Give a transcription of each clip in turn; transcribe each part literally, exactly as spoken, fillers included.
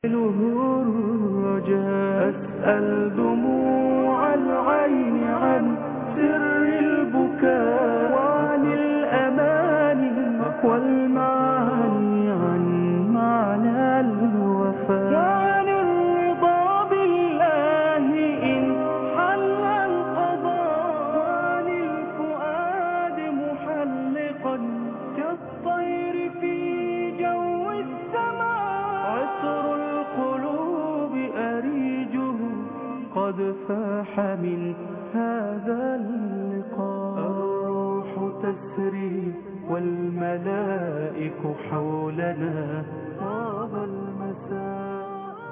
الرجاء أسأل دموع العين عن سر البكاء وعن الأماني والمعاني عن معنى الوفاء وعن الرضا بالله إن حل القضاء وعن الفؤاد محلقا كالطير في جو السماء عطر القلوب أريجه قد فاح من هذا اللقاء الروح تسري والملائك حولنا طاب المساء.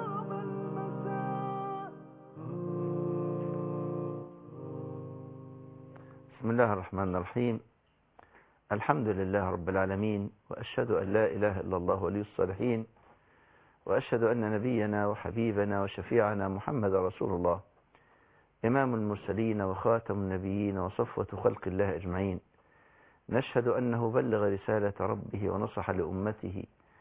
بسم الله الرحمن الرحيم. الحمد لله رب العالمين، وأشهد أن لا إله إلا الله ولي الصالحين، وأشهد أن نبينا وحبيبنا وشفيعنا محمد رسول الله، إمام المرسلين وخاتم النبيين وصفوة خلق الله أجمعين. نشهد أنه بلغ رسالة ربه ونصح لأمته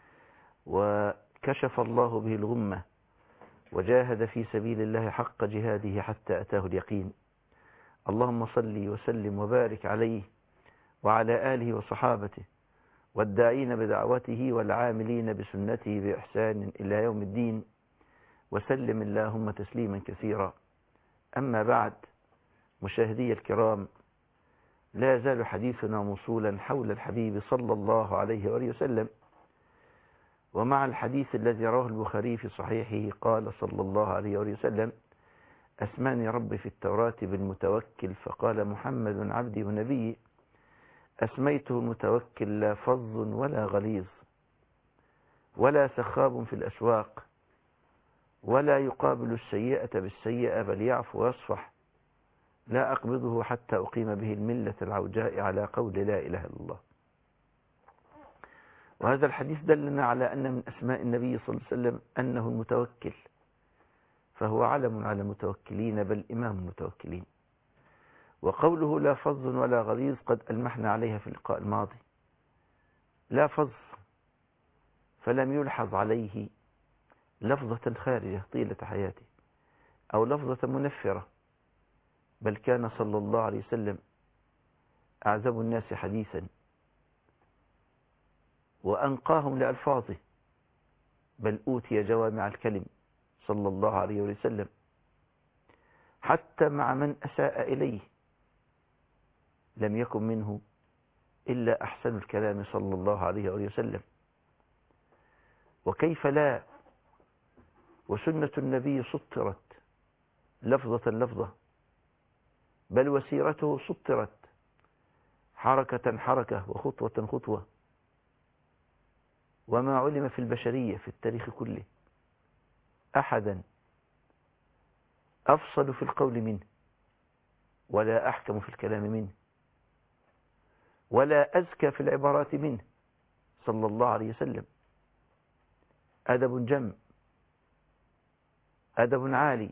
وكشف الله به الغمة وجاهد في سبيل الله حق جهاده حتى أتاه اليقين. اللهم صل وسلم وبارك عليه وعلى آله وصحابته والداعين بدعوته والعاملين بسنته بإحسان إلى يوم الدين، وسلم اللهم تسليما كثيرا. أما بعد، مشاهدي الكرام، لا يزال حديثنا موصولا حول الحبيب صلى الله عليه وآله وسلم، ومع الحديث الذي رواه البخاري في صحيحه قال صلى الله عليه وآله وسلم: أسماني ربي في التوراة بالمتوكل، فقال محمد عبدي ونبيي، أسميته المتوكل لا فظ ولا غليظ ولا سخاب في الأسواق ولا يقابل السيئة بالسيئة بل يعفو ويصفح، لا أقبضه حتى أقيم به الملة العوجاء على قول لا إله إلا الله. وهذا الحديث دلنا على أن من أسماء النبي صلى الله عليه وسلم أنه المتوكل، فهو علم على المتوكلين بل إمام المتوكلين. وقوله لا فظ ولا غليظ قد ألمحنا عليها في اللقاء الماضي. لا فظ فلم يلحظ عليه لفظة خارجة طيلة حياته أو لفظة منفرة، بل كان صلى الله عليه وسلم أعزب الناس حديثا وأنقاهم لألفاظه، بل أوتي جوامع الكلم صلى الله عليه وسلم، حتى مع من أساء إليه لم يكن منه إلا أحسن الكلام صلى الله عليه وسلم. وكيف لا، وسنة النبي سطرت لفظة لفظة، بل وسيرته سطرت حركة حركة وخطوة خطوة. وما علم في البشرية في التاريخ كله أحدا أفصل في القول منه، ولا أحكم في الكلام منه، ولا أزكى في العبارات منه صلى الله عليه وسلم. أدب جم، أدب عالي،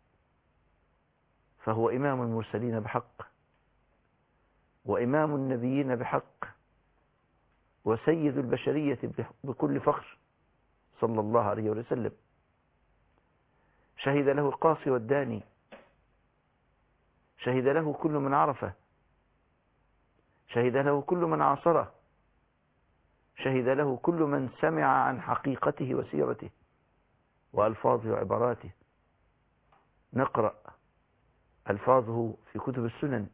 فهو إمام المرسلين بحق، وإمام النبيين بحق، وسيد البشرية بكل فخر صلى الله عليه وسلم. شهد له القاصي والداني، شهد له كل من عرفه، شهد له كل من عاصره، شهد له كل من سمع عن حقيقته وسيرته وألفاظه وعباراته. نقرأ ألفاظه في كتب السنن،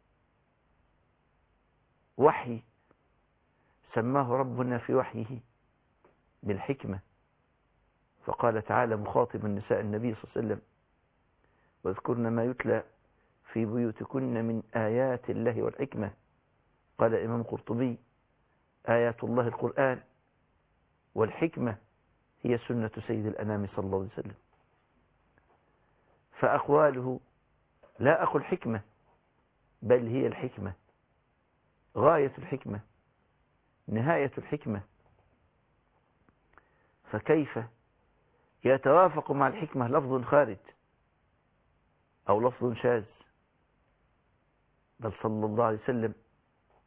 وحي سماه ربنا في وحيه بالحكمة، فقال تعالى مخاطبا نساء النبي صلى الله عليه وسلم: واذكرن ما يتلى في بيوتكن من آيات الله والحكمة. قال الإمام القرطبي: آيات الله القرآن، والحكمة هي سنة سيد الأنام صلى الله عليه وسلم. فأقواله لا أقول حكمة، بل هي الحكمة، غاية الحكمة، نهاية الحكمة. فكيف يتوافق مع الحكمة لفظ خارج أو لفظ شاذ؟ بل صلى الله عليه وسلم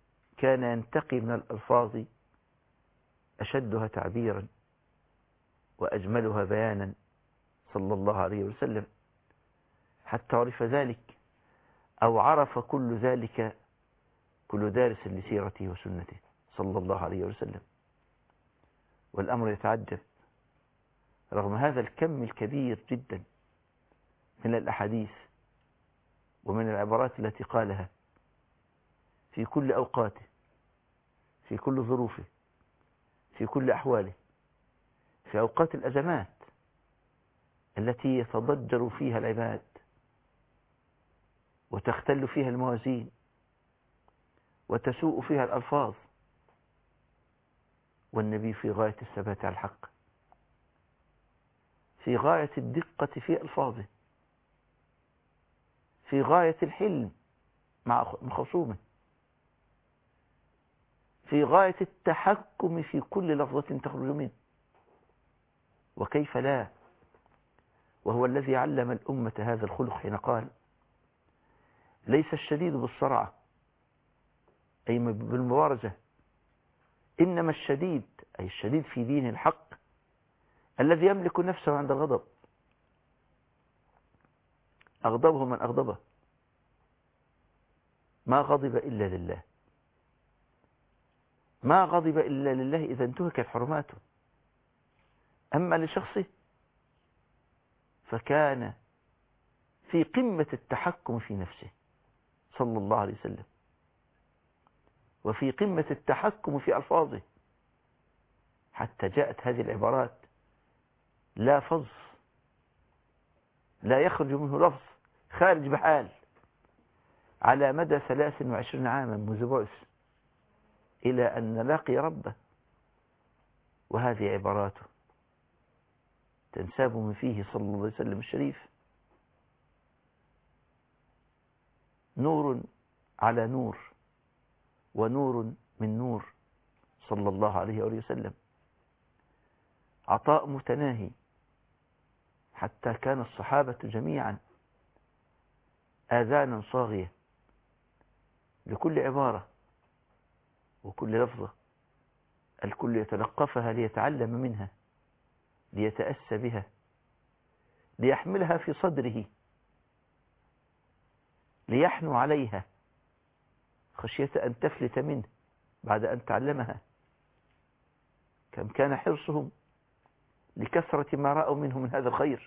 كان ينتقي من الألفاظ أشدها تعبيرا وأجملها بيانا صلى الله عليه وسلم، حتى عرف ذلك أو عرف كل ذلك كل دارس لسيرته وسنته صلى الله عليه وسلم. والأمر يتعجب رغم هذا الكم الكبير جدا من الأحاديث ومن العبارات التي قالها في كل أوقاته، في كل ظروفه، في كل أحواله، في أوقات الأزمات التي يتضجر فيها العباد وتختل فيها الموازين وتسوء فيها الألفاظ، والنبي في غاية الثبات على الحق، في غاية الدقة في ألفاظه، في غاية الحلم مع خصومه، في غاية التحكم في كل لفظة تخرج منه. وكيف لا، وهو الذي علم الأمة هذا الخلق حين قال: ليس الشديد بالصرعة أي بالمبارزة، إنما الشديد أي الشديد في دين الحق الذي يملك نفسه عند الغضب، أغضبه من أغضبه، ما غضب إلا لله، ما غضب إلا لله إذا انتهكت حرماته. أما لشخصه فكان في قمة التحكم في نفسه صلى الله عليه وسلم، وفي قمة التحكم في ألفاظه، حتى جاءت هذه العبارات: لا فظ، لا يخرج منه لفظ خارج بحال، على مدى ثلاث وعشرين عاما منذ بعث إلى أن لاقي ربه. وهذه عباراته تنساب من فيه صلى الله عليه وسلم الشريف نور على نور ونور من نور صلى الله عليه وسلم، عطاء متناهي، حتى كان الصحابة جميعا آذانا صاغية لكل عبارة وكل لفظة، الكل يتلقفها ليتعلم منها، ليتأسى بها، ليحملها في صدره، ليحنو عليها خشية أن تفلت منه بعد أن تعلمها. كم كان حرصهم لكثرة ما رأوا منه من هذا الخير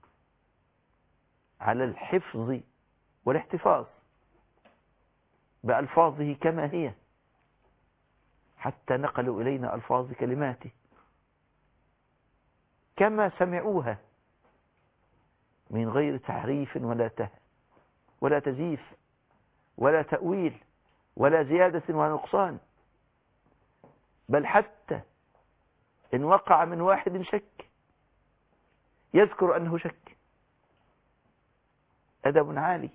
على الحفظ والاحتفاظ بألفاظه كما هي، حتى نقلوا إلينا ألفاظ كلماته كما سمعوها من غير تحريف ولا ته ولا تزييف ولا تأويل ولا زيادة ولا نقصان، بل حتى إن وقع من واحد شك يذكر أنه شك. أدب عالي.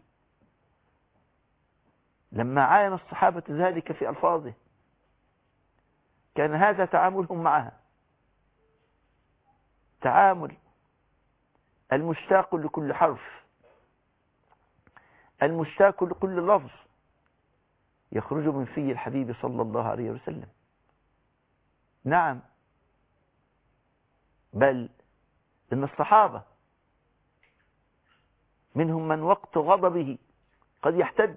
لما عاين الصحابة ذلك في ألفاظه كان هذا تعاملهم معها، تعامل المشتاق لكل حرف، المشتاق لكل لفظ يخرج من في الحبيب صلى الله عليه وسلم. نعم، بل إن الصحابة منهم من وقت غضبه قد يحتد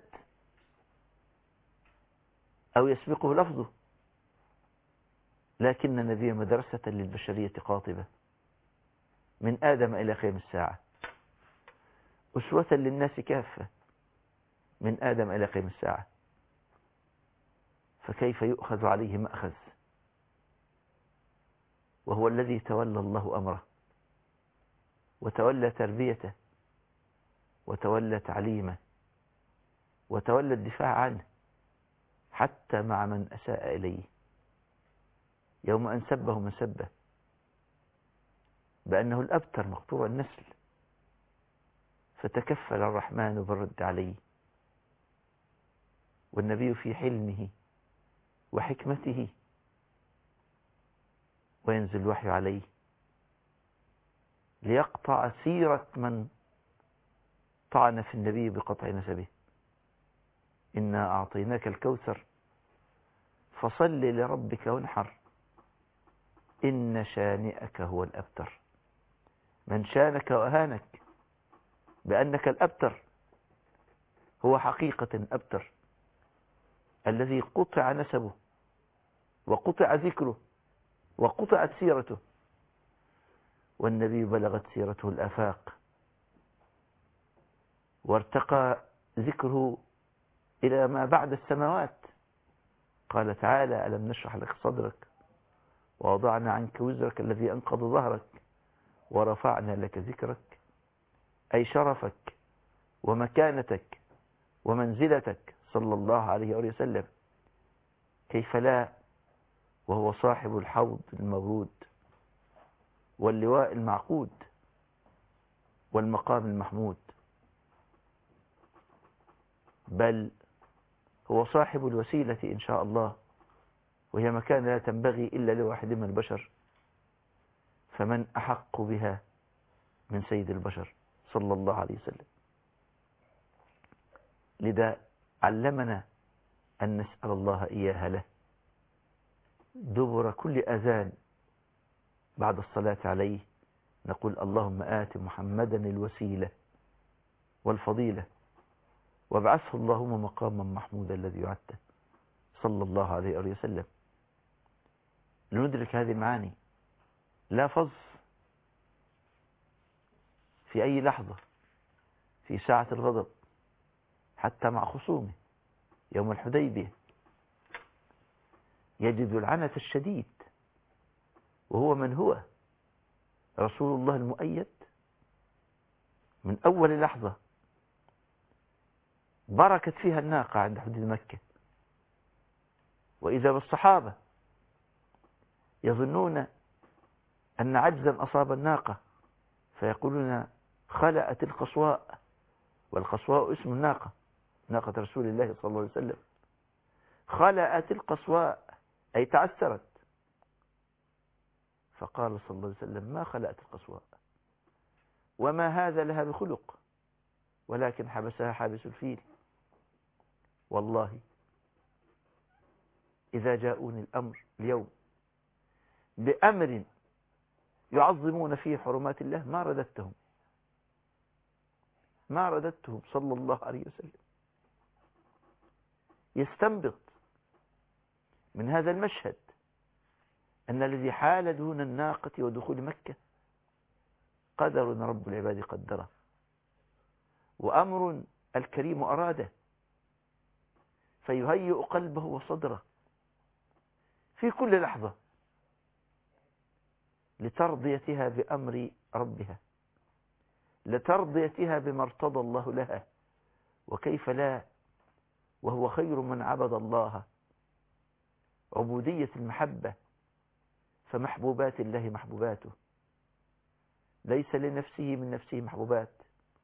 أو يسبقه لفظه، لكن النبي مدرسة للبشرية قاطبة من آدم إلى قيام الساعة، أسوة للناس كافة من آدم إلى قيام الساعة، فكيف يؤخذ عليه مأخذ وهو الذي تولى الله أمره وتولى تربيته وتولى تعليمه وتولى الدفاع عنه حتى مع من أساء إليه، يوم أن سبه من سبه بأنه الأبتر مقطوع النسل، فتكفل الرحمن بالرد عليه، والنبي في حلمه وحكمته وينزل الوحي عليه ليقطع سيرة من طعن في النبي بقطع نسبه. إنا أعطيناك الكوثر فصل لربك وانحر، إن شانئك هو الأبتر. من شانك وأهانك بأنك الأبتر هو حقيقة أبتر، الذي قطع نسبه وقطع ذكره وقطعت سيرته، والنبي بلغت سيرته الآفاق وارتقى ذكره إلى ما بعد السماوات. قال تعالى: ألم نشرح لك صدرك ووضعنا عنك وزرك الذي أنقض ظهرك ورفعنا لك ذكرك، أي شرفك ومكانتك ومنزلتك صلى الله عليه وسلم. كيف لا وهو صاحب الحوض المورود واللواء المعقود والمقام المحمود، بل هو صاحب الوسيلة إن شاء الله، وهي مكان لا تنبغي إلا لواحد من البشر، فمن أحق بها من سيد البشر صلى الله عليه وسلم. لذا علمنا أن نسأل الله إياها له دبر كل أذان بعد الصلاة عليه، نقول: اللهم آت محمدا الوسيلة والفضيلة وابعثه اللهم مقاما محمودا الذي وعدته صلى الله عليه وسلم. لندرك هذه المعاني لا فظ في أي لحظة في ساعة الغضب، حتى مع خصومه يوم الحديبية يجد العنة الشديد، وهو من هو رسول الله المؤيد من أول لحظة بركت فيها الناقة عند حدود مكة، وإذا بالصحابة يظنون أن عجزا أصاب الناقة فيقولون: خلأت القصواء، والقصواء اسم الناقة، ناقة رسول الله صلى الله عليه وسلم. خلأت القصواء أي تعثرت، فقال صلى الله عليه وسلم: ما خلأت القصواء، وما هذا لها بخلق، ولكن حبسها حابس الفيل. والله إذا جاءوني الأمر اليوم بأمر يعظمون فيه حرمات الله ما رددتهم ما رددتهم صلى الله عليه وسلم. يستنبط من هذا المشهد أن الذي حال دون الناقة ودخول مكة قدر رب العباد قدره، وأمر الكريم أراده، فيهيئ قلبه وصدره في كل لحظة لترضيتها بأمر ربها، لترضيتها بما ارتضى الله لها. وكيف لا وهو خير من عبد الله عبودية المحبة، فمحبوبات الله محبوباته، ليس لنفسه من نفسه محبوبات،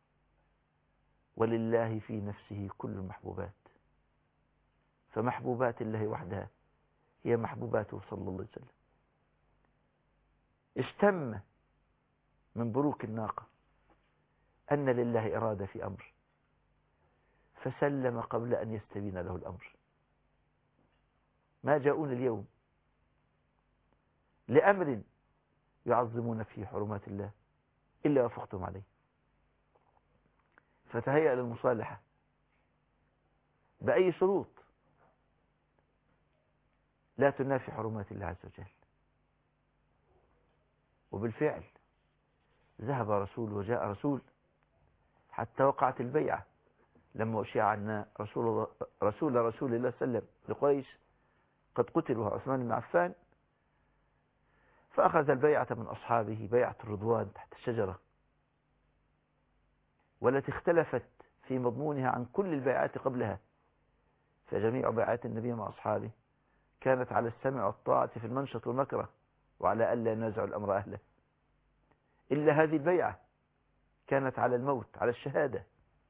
ولله في نفسه كل المحبوبات، فمحبوبات الله وحدها هي محبوباته صلى الله عليه وسلم. اشتم من بروك الناقة أن لله إرادة في أمر، فسلم قبل أن يستبين له الأمر. ما جاءون اليوم لأمر يعظمون فيه حرمات الله إلا وافقتم عليه، فتهيأ للمصالحة بأي شروط لا تنافي حرمات الله عز وجل. وبالفعل ذهب رسول وجاء رسول حتى وقعت البيعة لما أشيع أن رسول الله رسول رسول الله صلى الله عليه وسلم لقريش قد قتل وهو عثمان بن عفان، فأخذ البيعة من أصحابه، بيعة الرضوان تحت الشجرة، والتي اختلفت في مضمونها عن كل البيعات قبلها. فجميع بيعات النبي مع أصحابه كانت على السمع والطاعة في المنشط والمكره، وعلى ألا ينازع الأمر أهله، إلا هذه البيعة كانت على الموت، على الشهادة،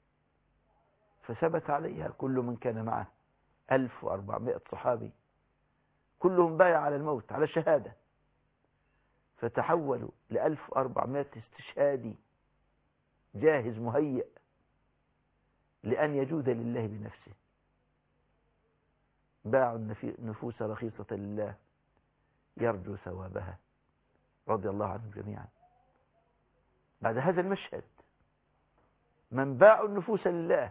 فثبت عليها كل من كان معه ألف وأربعمائة صحابي، كلهم بايع على الموت على الشهادة، فتحولوا لألف وأربعمائة استشهادي جاهز مهيئ لأن يجود لله بنفسه. باعوا النفوس رخيصة لله يرجو ثوابها رضي الله عنهم جميعا. بعد هذا المشهد من باعوا النفوس لله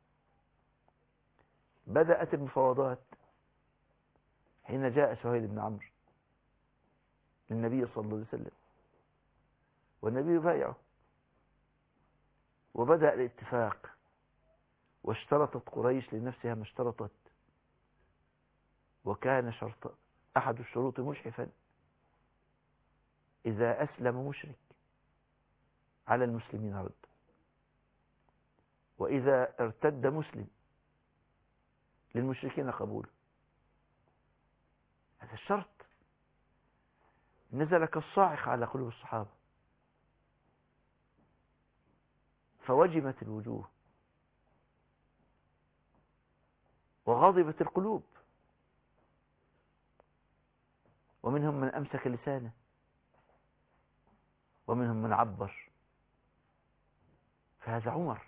بدأت المفاوضات حين جاء سهيل بن عمرو للنبي صلى الله عليه وسلم، والنبي بايعه، وبدأ الاتفاق، واشترطت قريش لنفسها ما اشترطت، وكان شرط أحد الشروط مجحفا: إذا أسلم مشرك على المسلمين رد، وإذا ارتد مسلم للمشركين قبول. هذا الشرط نزل كالصاعقة على قلوب الصحابة، فوجمت الوجوه وغضبت القلوب، ومنهم من أمسك لسانه، ومنهم من عبر. فهذا عمر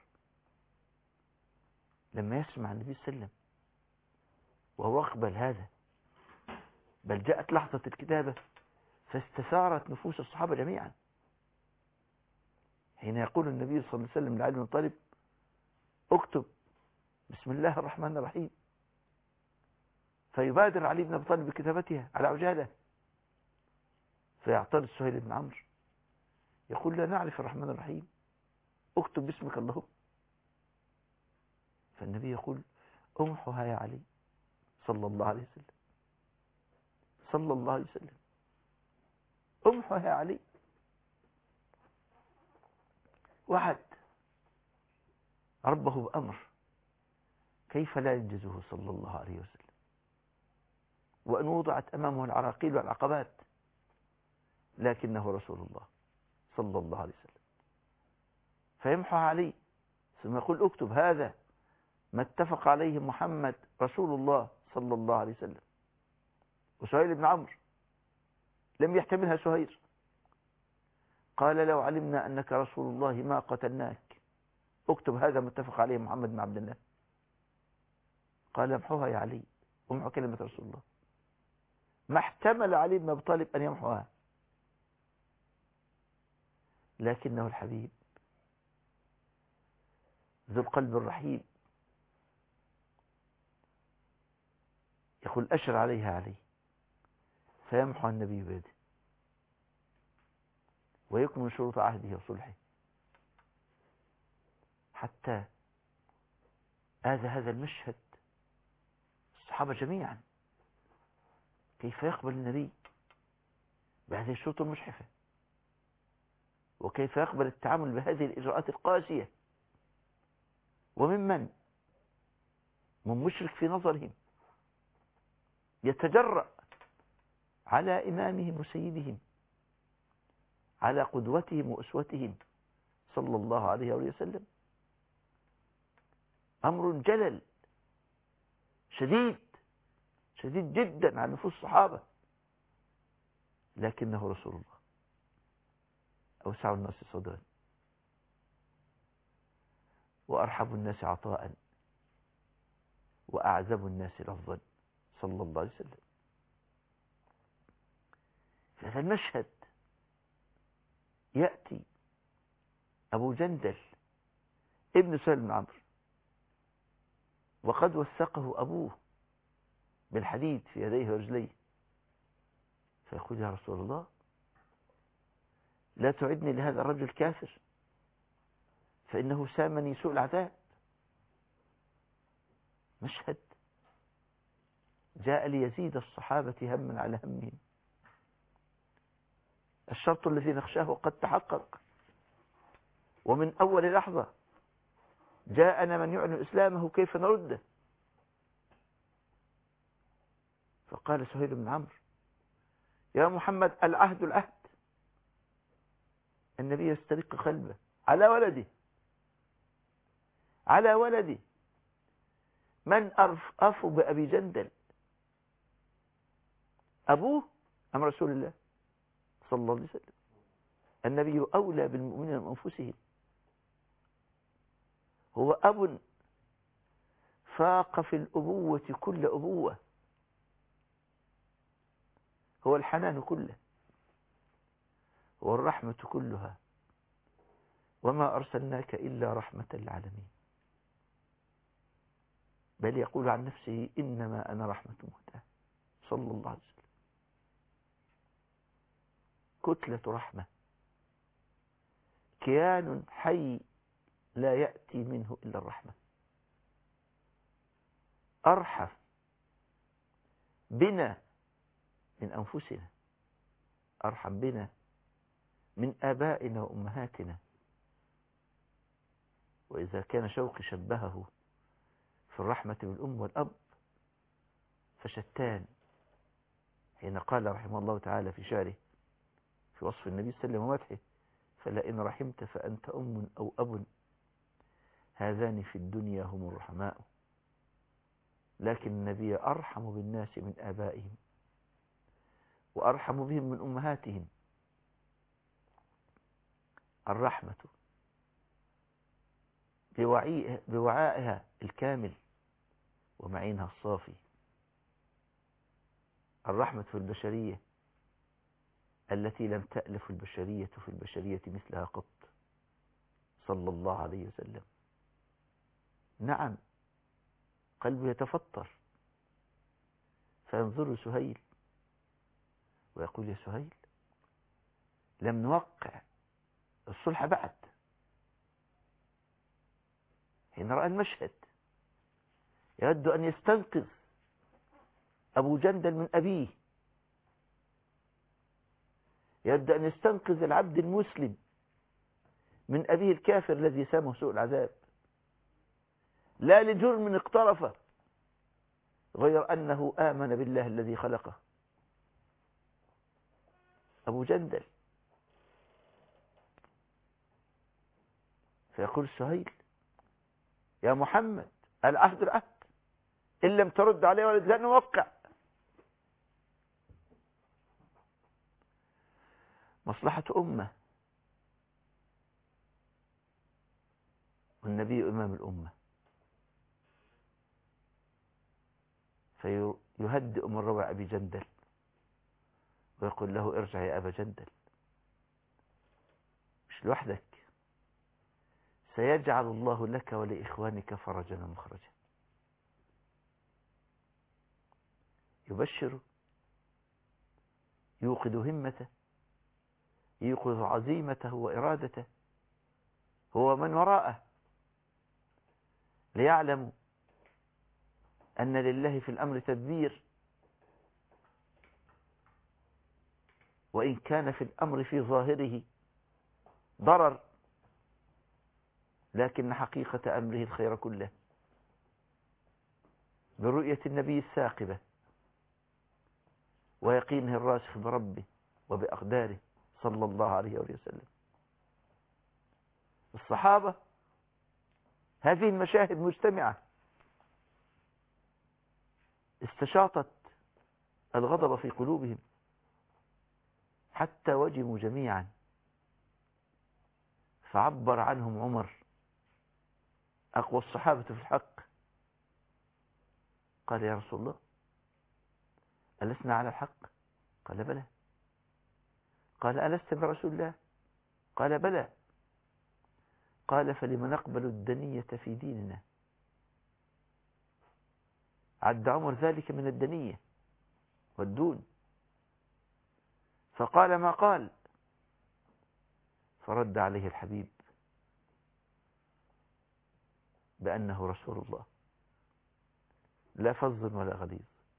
لما يسمع النبي صلى الله عليه وسلم وهو أقبل هذا، بل جاءت لحظة الكتابة فاستثارت نفوس الصحابة جميعا، حين يقول النبي صلى الله عليه وسلم لعلي بن طالب: اكتب بسم الله الرحمن الرحيم، فيبادر علي بن ابي طالب بكتابتها على عجالة، فيعترض سهيل بن عمرو يقول: لا نعرف الرحمن الرحيم، اكتب باسمك اللهم. فالنبي يقول: امحها يا علي، صلى الله عليه وسلم، صلى الله عليه وسلم، امحها يا علي. وعد ربه بأمر كيف لا ينجزه صلى الله عليه وسلم، وأن وضعت أمامه العراقيل والعقبات، لكنه رسول الله صلى الله عليه وسلم، فيمحى عليه ثم يقول: اكتب هذا ما اتفق عليه محمد رسول الله صلى الله عليه وسلم. وسهيل بن عمرو لم يحتملها سهير، قال: لو علمنا أنك رسول الله ما قتلناك، اكتب هذا ما اتفق عليه محمد بن عبد الله. قال: امحوها يا علي، امحو كلمة رسول الله. ما احتمل علي بن ابي طالب أن يمحوها، لكنه الحبيب ذو القلب الرحيم يقول: أشر عليها علي، فيمحو النبي بيده ويكمل شروط عهده وصلحه، حتى آذى هذا المشهد الصحابة جميعا. كيف يقبل النبي بهذه الشروط المجحفة، وكيف يقبل التعامل بهذه الإجراءات القاسية، وممن من مشرك في نظرهم يتجرأ على إمامهم وسيدهم، على قدوتهم وأسوتهم صلى الله عليه وسلم. أمر جلل شديد شديد جدا على نفوس الصحابة، لكنه رسول الله أوسع الناس صدرا وأرحب الناس عطاء وأعذب الناس لفظا صلى الله عليه وسلم. في هذا المشهد يأتي أبو جندل ابن سهيل بن عمرو، وقد وثقه أبوه بالحديد في يديه ورجليه، فيقول: يا رسول الله، لا تعدني لهذا الرجل الكافر، فإنه سامني سوء العذاب. مشهد جاء ليزيد الصحابة هما على همهم. الشرط الذي نخشاه قد تحقق، ومن أول لحظة جاءنا من يعلن إسلامه كيف نرده. فقال سهيل بن عمرو: يا محمد، العهد العهد. النبي يسترق قلبه على ولده على ولده من أرفأ بأبي جندل، أبوه أم رسول الله صلى الله عليه وسلم؟ النبي أولى بالمؤمنين من أنفسهم، هو أب فاق في الأبوة كل أبوة، هو الحنان كله، والرحمة كلها، وما أرسلناك إلا رحمة للعالمين. بل يقول عن نفسه إنما أنا رحمة مهداة صلى الله عليه وسلم. كتلة رحمة، كيان حي لا يأتي منه إلا الرحمة. أرحم بنا من أنفسنا، أرحم بنا من آبائنا وأمهاتنا. وإذا كان شوقي شبهه في الرحمة بالأم والأب فشتان، حين قال رحمه الله تعالى في شعره في وصف النبي صلى الله عليه وسلم ومدحه: فلئن رحمت فأنت أم أو أب، هذان في الدنيا هم الرحماء. لكن النبي أرحم بالناس من آبائهم، وأرحم بهم من أمهاتهم. الرحمة بوعائها الكامل ومعينها الصافي. الرحمة في البشرية التي لم تألف البشرية في البشرية مثلها قط صلى الله عليه وسلم. نعم، قلبه يتفطر فينظر سهيل ويقول: يا سهيل، لم نوقع الصلح بعد. حين رأى المشهد يود أن يستنقذ أبو جندل من أبيه، يود أن يستنقذ العبد المسلم من أبيه الكافر الذي سامه سوء العذاب، لا لجرم اقترفه غير أنه آمن بالله الذي خلقه. أبو جندل فيقول سهيل: يا محمد، العهد العهد، إن لم ترد عليه ولا لا نوقع. مصلحة أمة، والنبي إمام الأمة، فيهدئ من روع أبي جندل ويقول له: ارجع يا أبا جندل، مش لوحدك، سيجعل الله لك ولإخوانك فرجا ومخرجا. يبشر، يوقظ همته، يوقظ عزيمته وإرادته هو من وراءه، ليعلموا أن لله في الأمر تدبير، وإن كان في الأمر في ظاهره ضرر، لكن حقيقة أمره الخير كله. برؤية النبي الثاقبة ويقينه الراسخ بربه وبأقداره صلى الله عليه وسلم. الصحابة هذه المشاهد مجتمعة استشاطت الغضب في قلوبهم حتى وجموا جميعا، فعبر عنهم عمر أقوى الصحابة في الحق، قال: يا رسول الله، ألسنا على الحق؟ قال: بلى. قال: ألست برسول الله؟ قال: بلى. قال: فلم نقبل الدنية في ديننا؟ عد عمر ذلك من الدنية والدون، فقال ما قال، فرد عليه الحبيب بأنه رسول الله، لا فظ ولا غليظ.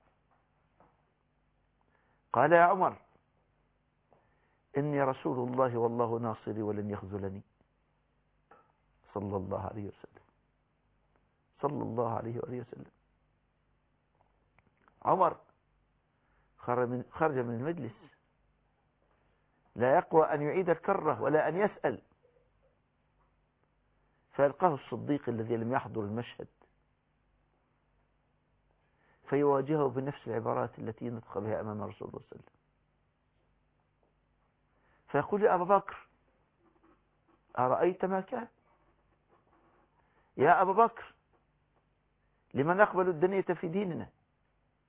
قال: يا عمر، إني رسول الله والله ناصري ولن يخذلني صلى الله عليه وسلم، صلى الله عليه وآله وسلم. عمر خرج من المجلس لا يقوى أن يعيد الكرة ولا أن يسأل، فيلقاه الصديق الذي لم يحضر المشهد فيواجهه بنفس العبارات التي نطق بها أمام رسول الله صلى الله عليه وسلم، فيقول: يا أبا بكر، أرأيت ما كان؟ يا أبا بكر، لمن نقبل الدنيا في ديننا؟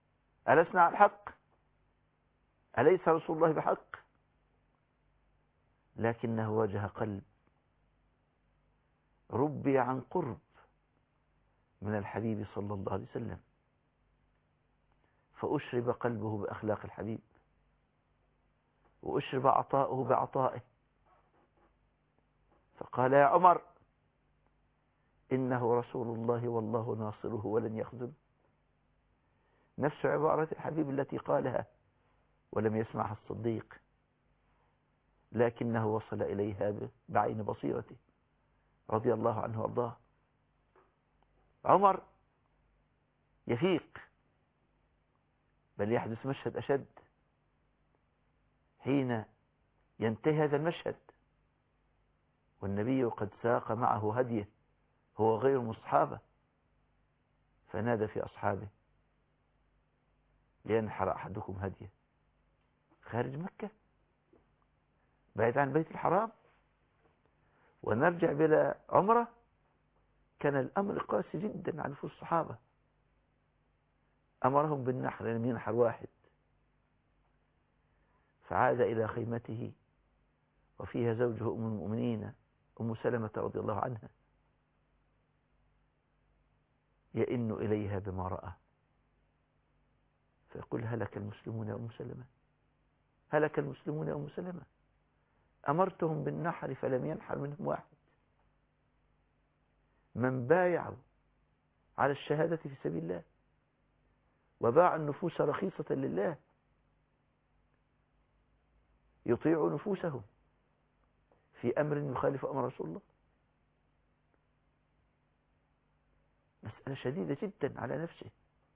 ألسنا على الحق؟ أليس رسول الله بحق؟ لكنه واجه قلب ربي عن قرب من الحبيب صلى الله عليه وسلم، فأشرب قلبه بأخلاق الحبيب، وأشرب عطاؤه بعطائه، فقال يا عمر إنه رسول الله والله ناصره ولن يخذله. نفس عبارة الحبيب التي قالها ولم يسمعها الصديق، لكنه وصل إليها بعين بصيرته رضي الله عنه وارضاه. عمر يفيق، بل يحدث مشهد أشد حين ينتهي هذا المشهد والنبي قد ساق معه هديه هو غير مصحابه، فنادى في أصحابه لينحر أحدكم هديه خارج مكة بعيد عن بيت الحرام ونرجع بلا عمرة. كان الأمر قاسي جدا على نفوس الصحابة، أمرهم بالنحر، لم ينحر واحد. فعاد إلى خيمته وفيها زوجه أم المؤمنين أم سلمة رضي الله عنها يئن إليها بما رأى، فيقول هلك المسلمون يا أم سلمة، هلك المسلمون يا أم سلمة، أمرتهم بالنحر فلم ينحر منهم واحد. من بايعوا على الشهادة في سبيل الله وباع النفوس رخيصة لله يطيع نفوسهم في أمر يخالف أمر رسول الله. مسألة شديدة جدا على نفسه،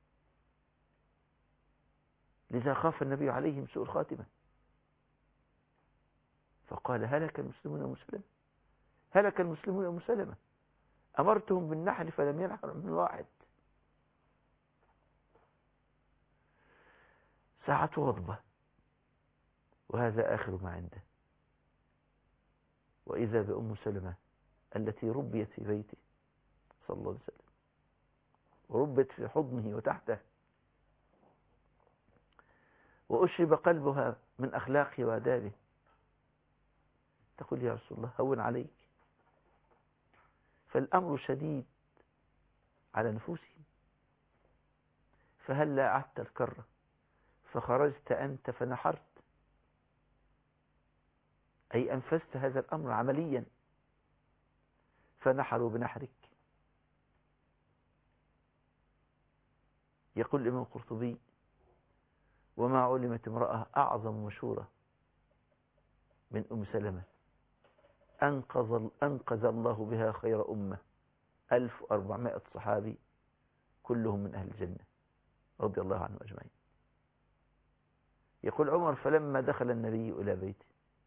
لذا خاف النبي عليهم سوء الخاتمة فقال هلك المسلمون يا مسلمة، هلك المسلمون يا مسلمة، أمرتهم بالنحل فلم ينحر من واحد. ساعة غضبة وهذا آخر ما عنده، وإذا بأم سلمة التي ربيت في بيته صلى الله عليه وسلم وربت في حضنه وتحته وأشرب قلبها من أخلاقه وآدابه، تقول يا رسول الله هون عليك، فالأمر شديد على نفوسهم، فهل لا أعدت الكرة فخرجت أنت فنحرت، أي أنفذت هذا الأمر عمليا، فنحروا بنحرك. يقول الإمام القرطبي وما علمت امرأة أعظم مشورة من أم سلمة أنقذ, أنقذ الله بها خير أمة ألف وأربعمائة صحابي كلهم من أهل الجنة رضي الله عنهم أجمعين. يقول عمر فلما دخل النبي إلى بيته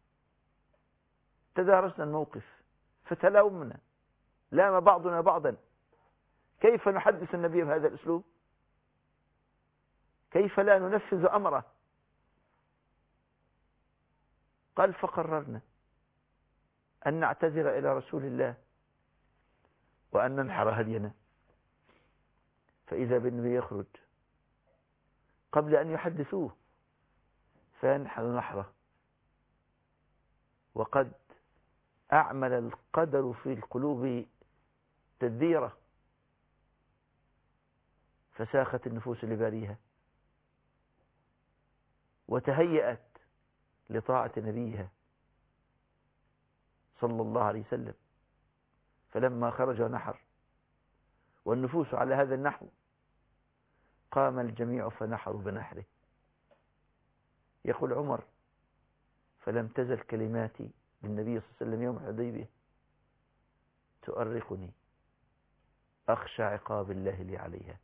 تدارسنا الموقف فتلومنا لام بعضنا بعضا، كيف نحدث النبي بهذا الأسلوب؟ كيف لا ننفذ أمره؟ قال فقررنا أن نعتذر إلى رسول الله وأن ننحر هدينا. فإذا بالنبي يخرج قبل أن يحدثوه فينحر نحره، وقد أعمل القدر في القلوب تدبيره فساخت النفوس لباريها وتهيأت لطاعة نبيها صلى الله عليه وسلم. فلما خرج ونحر والنفوس على هذا النحو قام الجميع فنحروا بنحره. يقول عمر فلم تزل كلماتي للنبي صلى الله عليه وسلم يوم الحديبية تؤرقني أخشى عقاب الله لي عليها.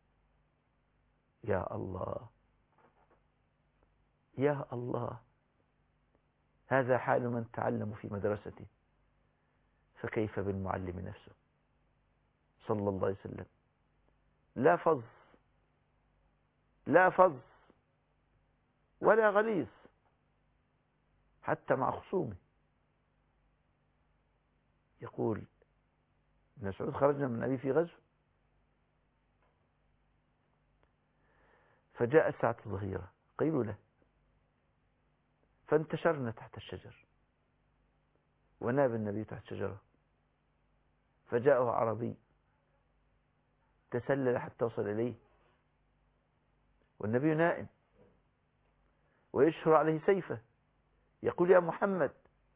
يا الله يا الله، هذا حال من تعلم في مدرسته، فكيف بالمعلم نفسه صلى الله عليه وسلم؟ لا فظ لا فظ ولا غليظ حتى مع خصومه. يقول ابن مسعود خرجنا من أبي في غزو فجاء ساعة الظهيرة قيلولة فانتشرنا تحت الشجر ونام النبي تحت شجرة، فجاءه أعرابي تسلل حتى وصل إليه والنبي نائم ويشهر عليه سيفه، يقول: يا محمد،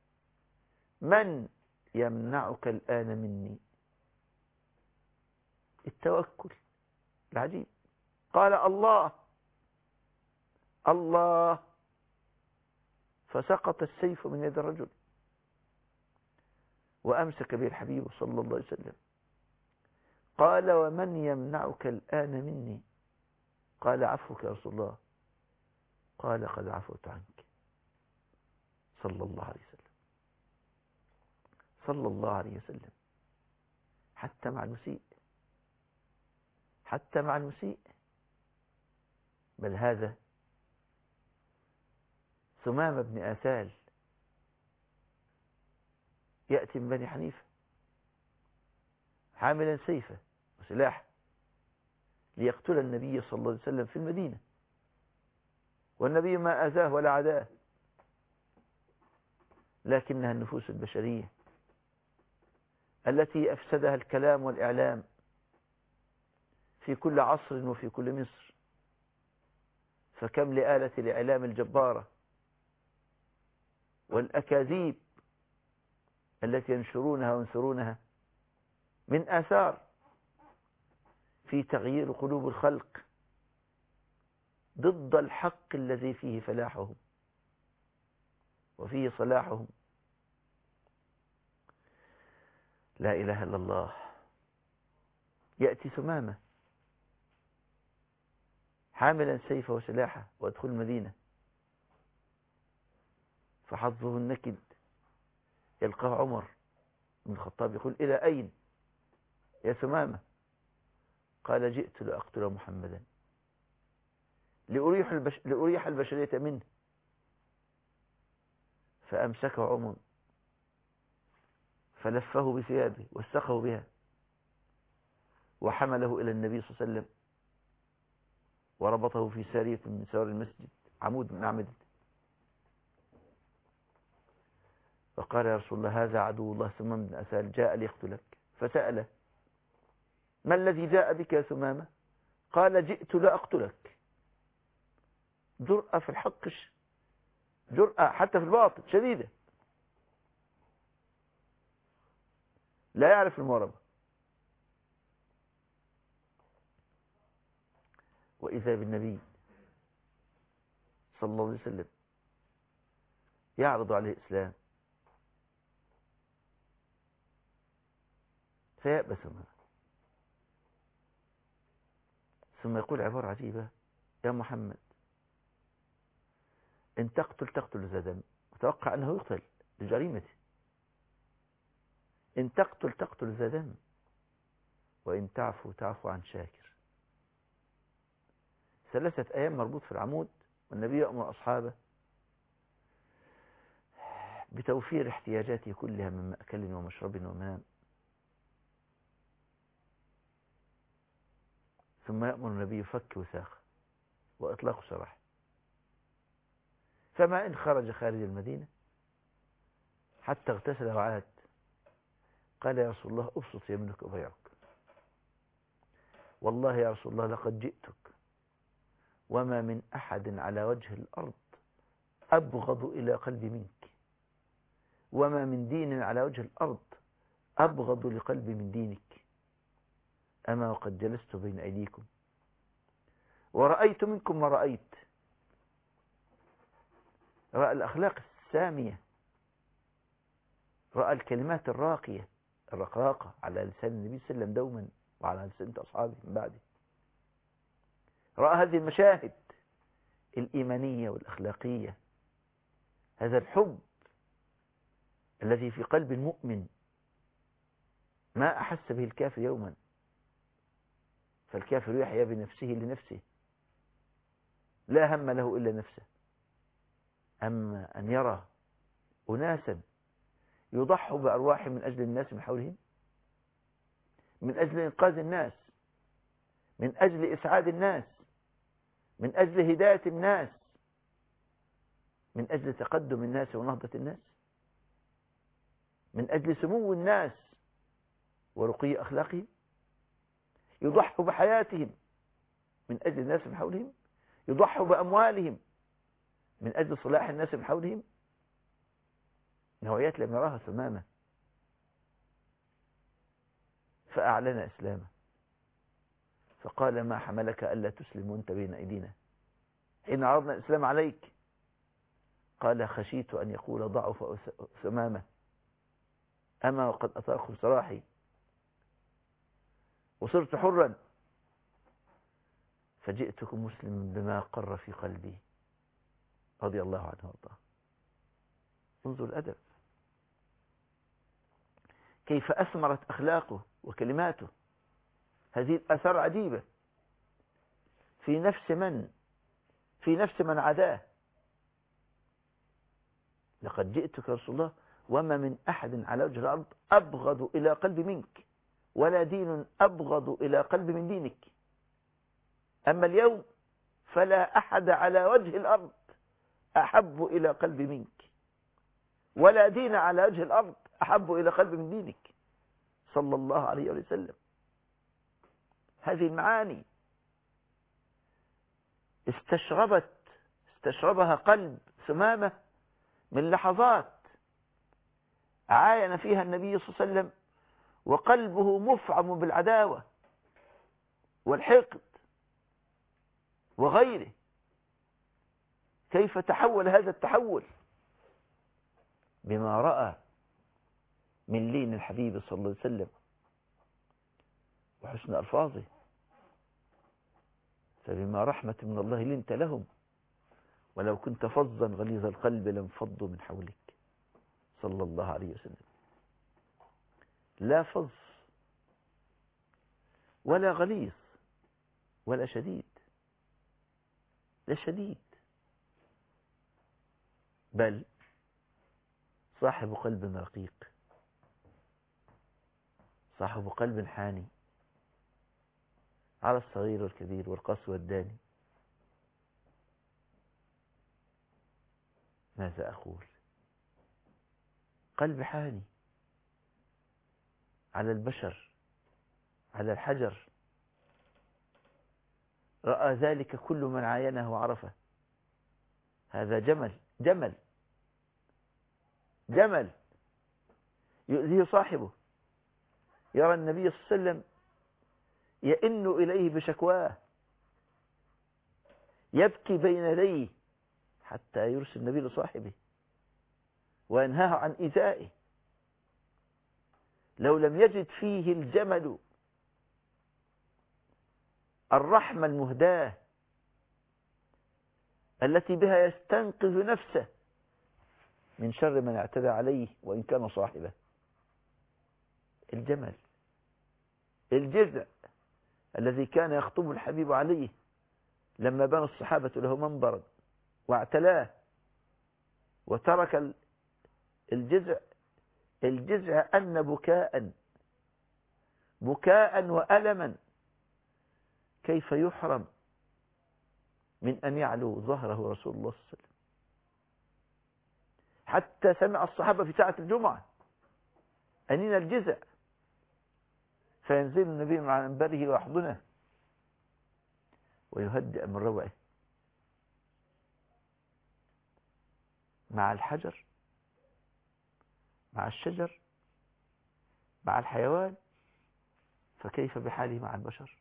من يمنعك الآن مني؟ التوكل العجيب. قال: الله الله، فسقط السيف من يد الرجل وأمسك به الحبيب صلى الله عليه وسلم. قال: ومن يمنعك الآن مني؟ قال: عفوك يا رسول الله. قال: قد عفوت عنك. صلى الله عليه وسلم، صلى الله عليه وسلم. حتى مع المسيء، حتى مع المسيء. بل هذا ثمامة بن آثال يأتي من بني حنيفة حاملا سيفه وسلاحه ليقتل النبي صلى الله عليه وسلم في المدينة، والنبي ما أذاه ولا عداه، لكنها النفوس البشرية التي أفسدها الكلام والإعلام في كل عصر وفي كل مصر. فكم لآلة الإعلام الجبارة والأكاذيب التي ينشرونها وينثرونها من آثار في تغيير قلوب الخلق ضد الحق الذي فيه فلاحهم وفيه صلاحهم. لا إله إلا الله. يأتي ثمامة حاملا سيفه وسلاحه وادخل المدينة، فحظه النكد يلقاه عمر بن الخطاب يقول: إلى أين يا ثمامة؟ قال: جئت لأقتل محمدا لأريح, البش... لأريح البشرية منه. فأمسكه عمر فلفه بثيابه واستخه بها وحمله إلى النبي صلى الله عليه وسلم وربطه في سارية من سوار المسجد، عمود من أعمدة، فقال: يا رسول الله، هذا عدو الله ثمام بن أثال جاء ليقتلك. فسأله: ما الذي جاء بك يا ثمامة؟ قال: جئت لأقتلك. جرأة في الحق، جرأة حتى في الباطل شديدة، لا يعرف المهربة. وإذا بالنبي صلى الله عليه وسلم يعرض عليه الإسلام فيأبى ثمامة، ثم يقول عبارة عجيبة: يا محمد، إن تقتل تقتل ذا دم، وتوقع أنه يقتل لجريمته. إن تقتل تقتل ذا دم، وإن تعفو تعفو عن شاكر. ثلاثة أيام مربوط في العمود، والنبي يأمر أصحابه بتوفير احتياجاته كلها من مأكل ومشرب ومنام، ثم يأمر النبي فك وثاق وإطلاق سراح. فما إن خرج خارج المدينة حتى اغتسل وعاد، قال: يا رسول الله، أبسط يمينك أبايعك. والله يا رسول الله لقد جئتك وما من أحد على وجه الأرض أبغض إلى قلبي منك، وما من دين على وجه الأرض أبغض لقلبي من دينك. أما وقد جلست بين أيديكم ورأيت منكم ما رأيت. رأى الأخلاق السامية، رأى الكلمات الراقية الرقراقة على لسان النبي صلى الله عليه وسلم دوما وعلى لسان أصحابه من بعده. رأى هذه المشاهد الإيمانية والأخلاقية، هذا الحب الذي في قلب المؤمن ما أحس به الكافر يوما. فالكافر يحيا بنفسه لنفسه، لا هم له إلا نفسه. أما أن يرى أناسا يضحوا بأرواح من أجل الناس من حولهم، من أجل إنقاذ الناس، من أجل إسعاد الناس، من أجل هداية الناس، من أجل تقدم الناس ونهضة الناس، من أجل سمو الناس ورقي أخلاقهم، يضحوا بحياتهم من أجل الناس من حولهم، يضحوا بأموالهم من أجل صلاح الناس من حولهم. نوعيات لم يراها ثمامة، فأعلن إسلامه، فقال ما حملك ألا تسلم وانت بين أيدينا حين عرضنا الإسلام عليك؟ قال خشيت أن يقول ضعف ثمامة أما وقد أطاق سراحي وصرت حرا، فجئتكم مسلما بما قر في قلبي رضي الله عنه وارضاه. انظر الأدب، كيف أثمرت أخلاقه وكلماته. هذه الآثار عجيبة في نفس من في نفس من عداه. لقد جئتك يا رسول الله وما من أحد على وجه الأرض أبغض إلى قلب منك، ولا دين أبغض إلى قلب من دينك. أما اليوم فلا أحد على وجه الأرض أحب إلى قلب منك، ولا دين على وجه الأرض أحب إلى قلب من دينك صلى الله عليه وسلم. هذه المعاني استشربت استشربها قلب ثمامة من لحظات عاين فيها النبي صلى الله عليه وسلم وقلبه مفعم بالعداوة والحقد وغيره. كيف تحول هذا التحول بما رأى من لين الحبيب صلى الله عليه وسلم وحسن ألفاظه. فبما رحمة من الله لنت لهم ولو كنت فظا غليظ القلب لانفضوا من حولك صلى الله عليه وسلم. لا فظ ولا غليظ ولا شديد، لا شديد، بل صاحب قلب رقيق، صاحب قلب حاني على الصغير والكبير والقص والداني. ماذا أقول؟ قلب حاني على البشر، على الحجر، رأى ذلك كل من عاينه وعرفه. هذا جمل جمل جمل يؤذيه صاحبه. يرى النبي صلى الله عليه وسلم يئن إليه بشكواه، يبكي بين يديه حتى يرسل النبي لصاحبه وينهاه عن إيذائه. لو لم يجد فيه الجمل الرحمة المهداة التي بها يستنقذ نفسه من شر من اعتدى عليه وإن كان صاحبه. الجمل، الجذع الذي كان يخطب الحبيب عليه لما بنى الصحابة له منبرا واعتلاه وترك الجذع. الجذع أن بكاء بكاء وألما كيف يحرم من أن يعلو ظهره رسول الله صلى الله عليه وسلم. حتى سمع الصحابة في ساعة الجمعة أنين الجذع، فينزل النبي مع منبره ويحضنه ويهدئ من روعه. مع الحجر، مع الشجر، مع الحيوان، فكيف بحاله مع البشر؟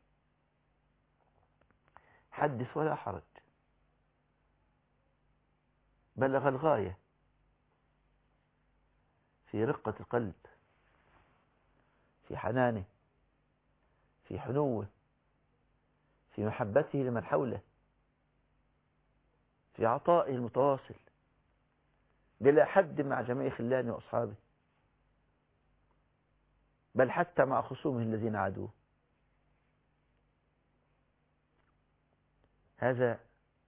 حدث ولا حرج، بلغ الغاية في رقة القلب، في حنانه، في حنوه، في محبته لمن حوله، في عطائه المتواصل بلا حد مع جميع خلانه وأصحابه، بل حتى مع خصومه الذين عادوه. هذا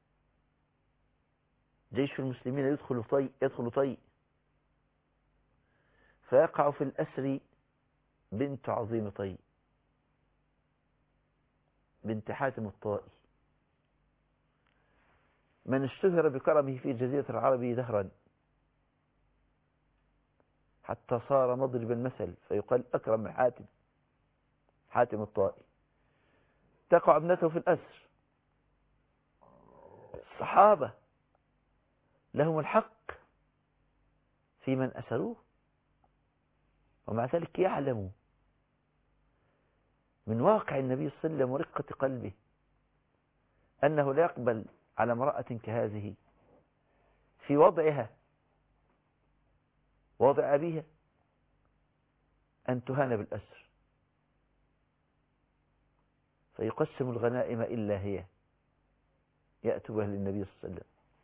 جيش المسلمين يدخل طي يدخل طي فيقع في الأسر بنت عظيم طي، بنت حاتم الطائي، من اشتهر بكرمه في جزيرة العرب دهرا، حتى صار مضرب المثل، فيقال أكرم من حاتم، حاتم الطائي. تقع ابنته في الأسر. الصحابة لهم الحق في من أسروه، ومع ذلك يعلموا من واقع النبي صلى الله عليه وسلم ورقة قلبه أنه لا يقبل على امرأة كهذه في وضعها وضع أبيها أن تهان بالأسر، فيقسم الغنائم إلا هي، يأتوا بها للنبي صلى الله عليه وسلم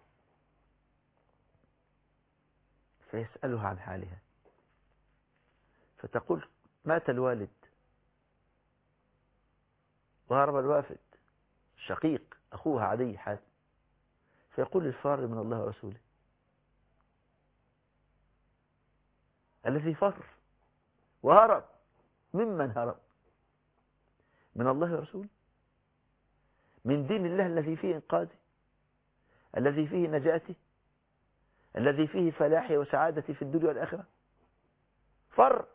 فيسألها عن حالها، فتقول مات الوالد وهرب الوافد الشقيق أخوها عدي حاتم، فيقول الفار من الله ورسوله، الذي فر وهرب ممن هرب؟ من الله ورسوله، من دين الله الذي فيه إنقاذه، الذي فيه نجاته، الذي فيه فلاحي وسعادتي في الدنيا والآخرة. فر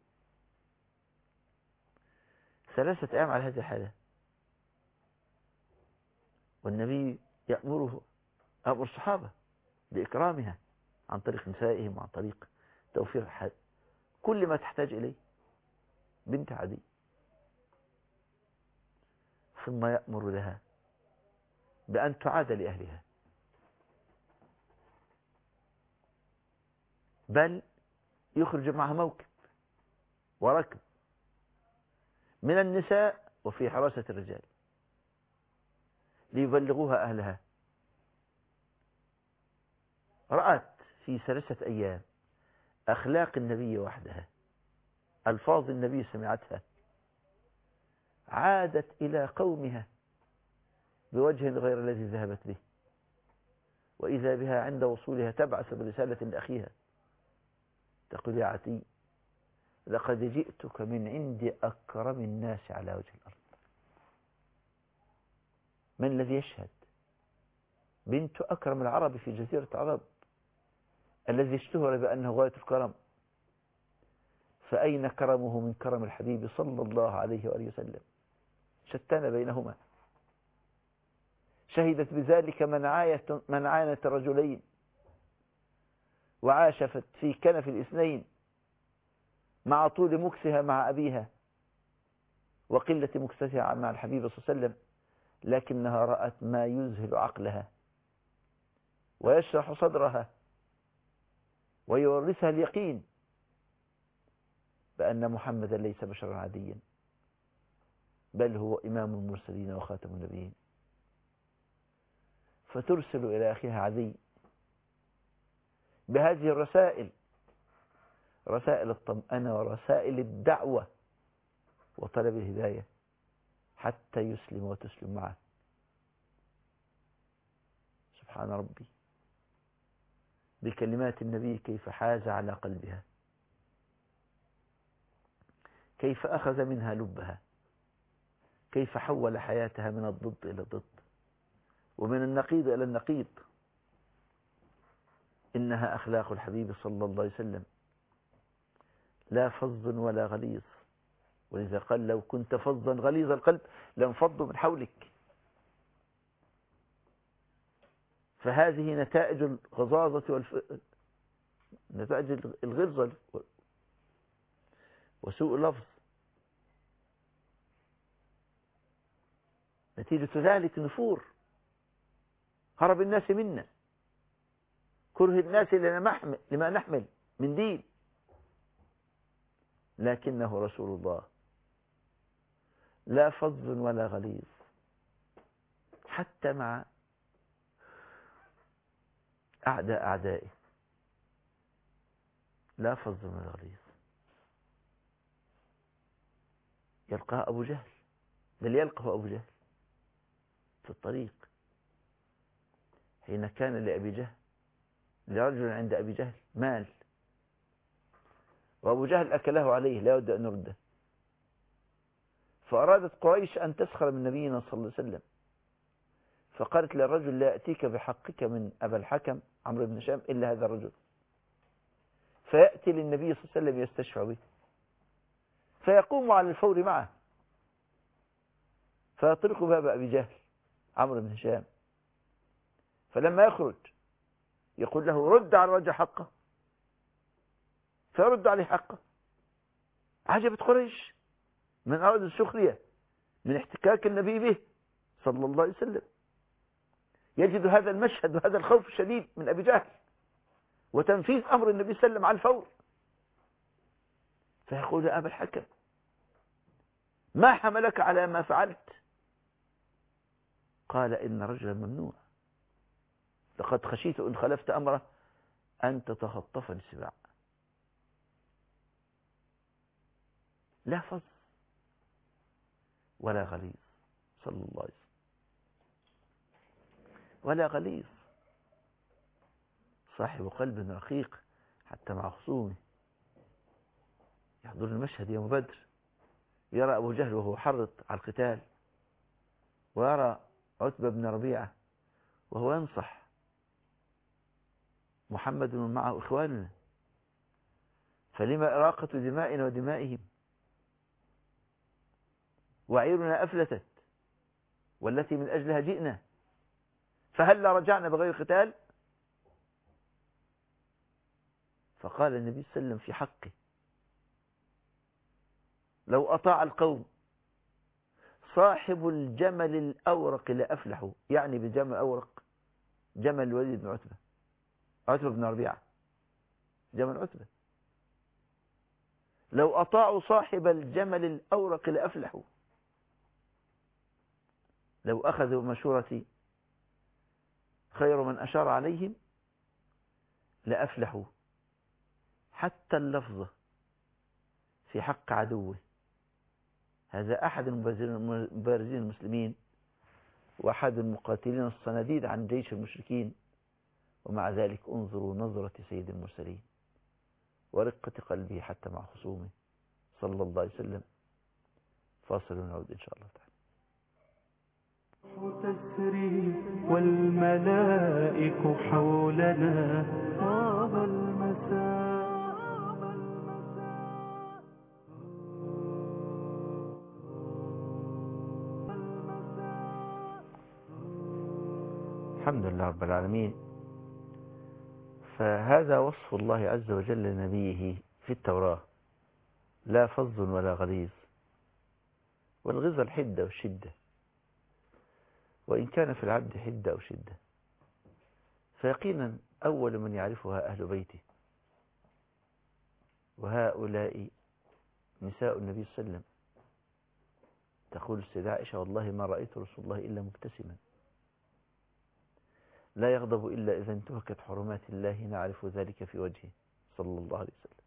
ثلاثة أيام على هذه الحالة، والنبي يأمره أمر الصحابة بإكرامها عن طريق نسائهم وعن طريق توفير حد كل ما تحتاج إليه بنت عدي، ثم يأمر لها بأن تعاد لأهلها، بل يخرج معها موكب وركب من النساء وفي حراسة الرجال ليبلغوها أهلها. رأت في ثلاثة أيام أخلاق النبي وحدها، ألفاظ النبي سمعتها، عادت إلى قومها بوجه غير الذي ذهبت به، وإذا بها عند وصولها تبعث برسالة لأخيها تقول يا عتي لقد جئتك من عند أكرم الناس على وجه الأرض. من الذي يشهد؟ بنت أكرم العرب في جزيرة العرب الذي اشتهر بأنه غاية الكرم، فأين كرمه من كرم الحبيب صلى الله عليه وآله وسلم؟ شتان بينهما. شهدت بذلك من عانت الرجلين وعاشفت في كنف الاثنين مع طول مكسها مع أبيها وقلة مكسها مع الحبيب صلى الله عليه وسلم، لكنها رأت ما يذهل عقلها ويشرح صدرها ويورثها اليقين بأن محمدا ليس بشرا عاديا، بل هو إمام المرسلين وخاتم النبيين. فترسل إلى أخيها عدي بهذه الرسائل، رسائل الطمأنة ورسائل الدعوة وطلب الهداية حتى يسلم وتسلم معه. سبحان ربي، بكلمات النبي كيف حاز على قلبها، كيف أخذ منها لبها، كيف حول حياتها من الضد إلى الضد ومن النقيض إلى النقيض. إنها أخلاق الحبيب صلى الله عليه وسلم، لا فظ ولا غليظ، ولذا قال لو كنت فظا غليظ القلب لانفضوا من حولك. فهذه نتائج الغضاضة والف... نتائج الغلظة وسوء اللفظ، نتيجة ذلك نفور، هرب الناس منا، كره الناس لما نحمل من دين، لكنه رسول الله لا فظ ولا غليظ حتى مع أعداء أعدائه، لا فظ ولا غليظ. يلقاه أبو جهل، بل يلقاه أبو جهل في الطريق حين كان لأبي جهل لرجل عند أبي جهل مال، وأبو جهل أكله عليه لا يود أن يرده، فأرادت قريش أن تسخر من نبينا صلى الله عليه وسلم، فقالت للرجل لا يأتيك بحقك من أبا الحكم عمرو بن هشام إلا هذا الرجل، فيأتي للنبي صلى الله عليه وسلم يستشفع به، فيقوم على الفور معه، فيطرق باب أبي جهل عمرو بن هشام، فلما يخرج يقول له رد على الرجل حقه، فيرد عليه حقه. عجبت قريش من أراد السخرية من احتكاك النبي به صلى الله عليه وسلم، يجد هذا المشهد وهذا الخوف الشديد من أبي جهل وتنفيذ أمر النبي صلى الله عليه وسلم على الفور، فيقول يا أبا الحكم ما حملك على ما فعلت؟ قال إن رجلا ممنوع، لقد خشيت إن خلفت أمره أن تتخطفني السباع. لا فظ ولا غليظ صلى الله عليه وسلم، ولا غليظ، صاحب قلب رقيق حتى مع خصومه. يحضر المشهد يوم بدر، يرى أبو جهل وهو حرط على القتال، ويرى عتبة بن ربيعة وهو ينصح محمد ومن معه إخواننا، فلما إراقة دمائنا ودمائهم؟ وعيرنا أفلتت والتي من أجلها جئنا، فهل رجعنا بغير قتال؟ فقال النبي صلى الله عليه وسلم في حقه لو أطاع القوم صاحب الجمل الأورق لأفلحوا، يعني بالجمل الأورق جمل الوليد بن عتبة، عتبة بن ربيعة جمل عتبة، لو أطاعوا صاحب الجمل الأورق لأفلحوا، لو أخذوا مشورتي خير من أشار عليهم لأفلحوا. حتى اللفظة في حق عدوه، هذا أحد المبارزين المسلمين وأحد المقاتلين الصناديد عن جيش المشركين، ومع ذلك انظروا نظرة سيد المرسلين ورقة قلبه حتى مع خصومه صلى الله عليه وسلم. فاصل ونعود إن شاء الله تعالى. تسري والملائك حولنا طاب المساء. الحمد لله رب العالمين. فهذا وصف الله عز وجل لنبيه في التوراة، لا فظ ولا غليظ، والغلظ الحدة والشدة، وإن كان في العبد حدة أو شدة، فيقينا أول من يعرفها أهل بيته، وهؤلاء نساء النبي صلى الله عليه وسلم. تقول السيدة عائشة والله ما رأيت رسول الله إلا مبتسما، لا يغضب إلا إذا انتهكت حرمات الله، نعرف ذلك في وجهه صلى الله عليه وسلم.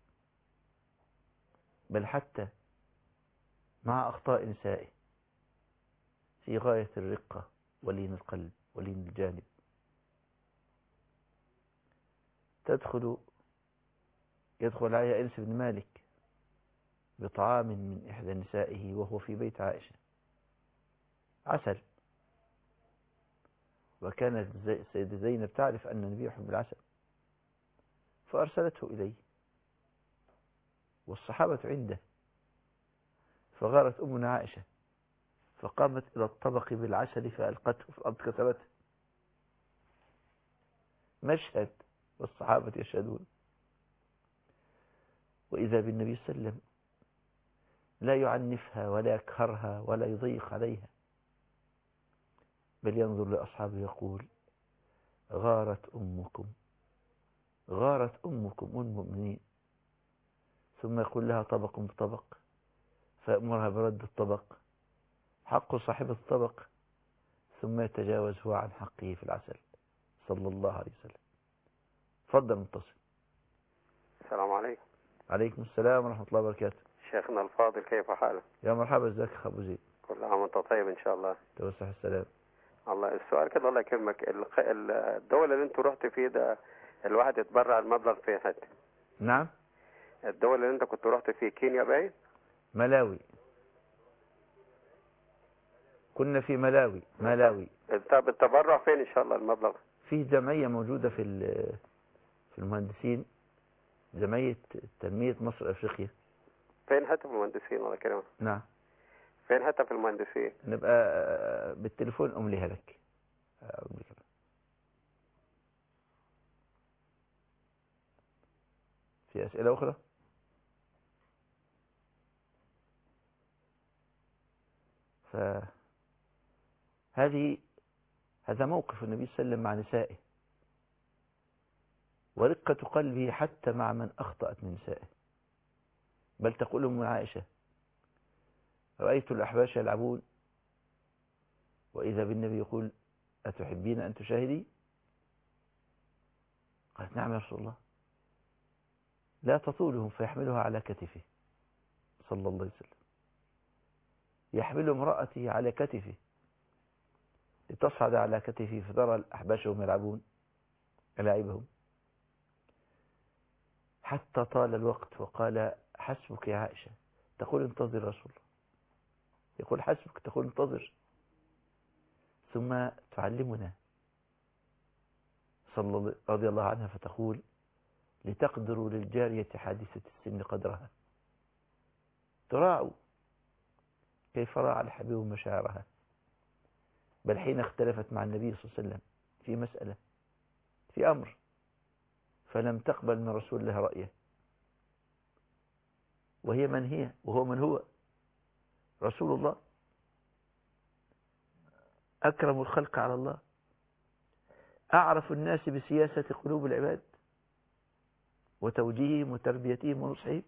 بل حتى مع أخطاء نسائه في غاية الرقة ولين القلب ولين الجانب. تدخل يدخل عليها أنس بن مالك بطعام من إحدى نسائه وهو في بيت عائشة، عسل، وكانت السيدة زينب تعرف أن النبي يحب العسل فأرسلته إليه، والصحابة عنده، فغارت أمنا عائشة فقامت إلى الطبق بالعسل فألقته في الأرض كتبته. مشهد والصحابة يشهدون، وإذا بالنبي صلى الله عليه وسلم لا يعنفها ولا يكهرها ولا يضيق عليها، بل ينظر لأصحابه يقول غارت أمكم، غارت أمكم أم المؤمنين، ثم يقول لها طبق بطبق فيأمرها برد الطبق، حق صاحب الطبق، ثم يتجاوز هو عن حقه في العسل صلى الله عليه وسلم. تفضل متصل. السلام عليكم. عليكم السلام ورحمة الله وبركاته. شيخنا الفاضل كيف حالك؟ يا مرحبا، ازيك يا أبو زيد؟ كل عام وانت طيب إن شاء الله. توسع السلام. الله السؤال كده الله يكرمك، الدولة اللي انت رحت فيه ده الواحد يتبرع المبلغ في حته؟ نعم. الدولة اللي انت كنت رحت فيه كينيا باين؟ ملاوي، كنا في ملاوي. ملاوي. طب التبرع فين إن شاء الله المبلغ؟ فيه جمعية موجودة في في المهندسين جمعية تنمية مصر أفريقيا. فين هاتف المهندسين ولا كلمة؟ نعم. فين هاتف المهندسين؟ نبقى بالتليفون أمليها لك. أمليها. في أسئلة أخرى؟ فهذه هذا موقف النبي صلى الله عليه وسلم مع نسائه، ورقة قلبه حتى مع من أخطأت من نسائه. بل تقول أم عائشة: رأيت الأحباش يلعبون وإذا بالنبي يقول: أتحبين أن تشاهدي؟ قالت: نعم يا رسول الله. لا تطولهم فيحملها على كتفه صلى الله عليه وسلم، يحمل امرأته على كتفه لتصعد على كتفه فترى الأحباشهم يلعبون ألاعبهم، حتى طال الوقت وقال: حسبك يا عائشة. تقول: انتظر رسول الله. يقول: حسبك. تقول: انتظر. ثم تعلمنا صلى رضي الله عنها فتقول: لتقدروا للجارية حادثة السن قدرها، تراعوا كيف راعى الحبيب مشاعرها. بل حين اختلفت مع النبي صلى الله عليه وسلم في مسألة، في أمر، فلم تقبل من رسول الله رأيه، وهي من هي وهو من هو رسول الله، أكرم الخلق على الله، أعرف الناس بسياسة قلوب العباد وتوجيههم وتربيتهم ونصحهم،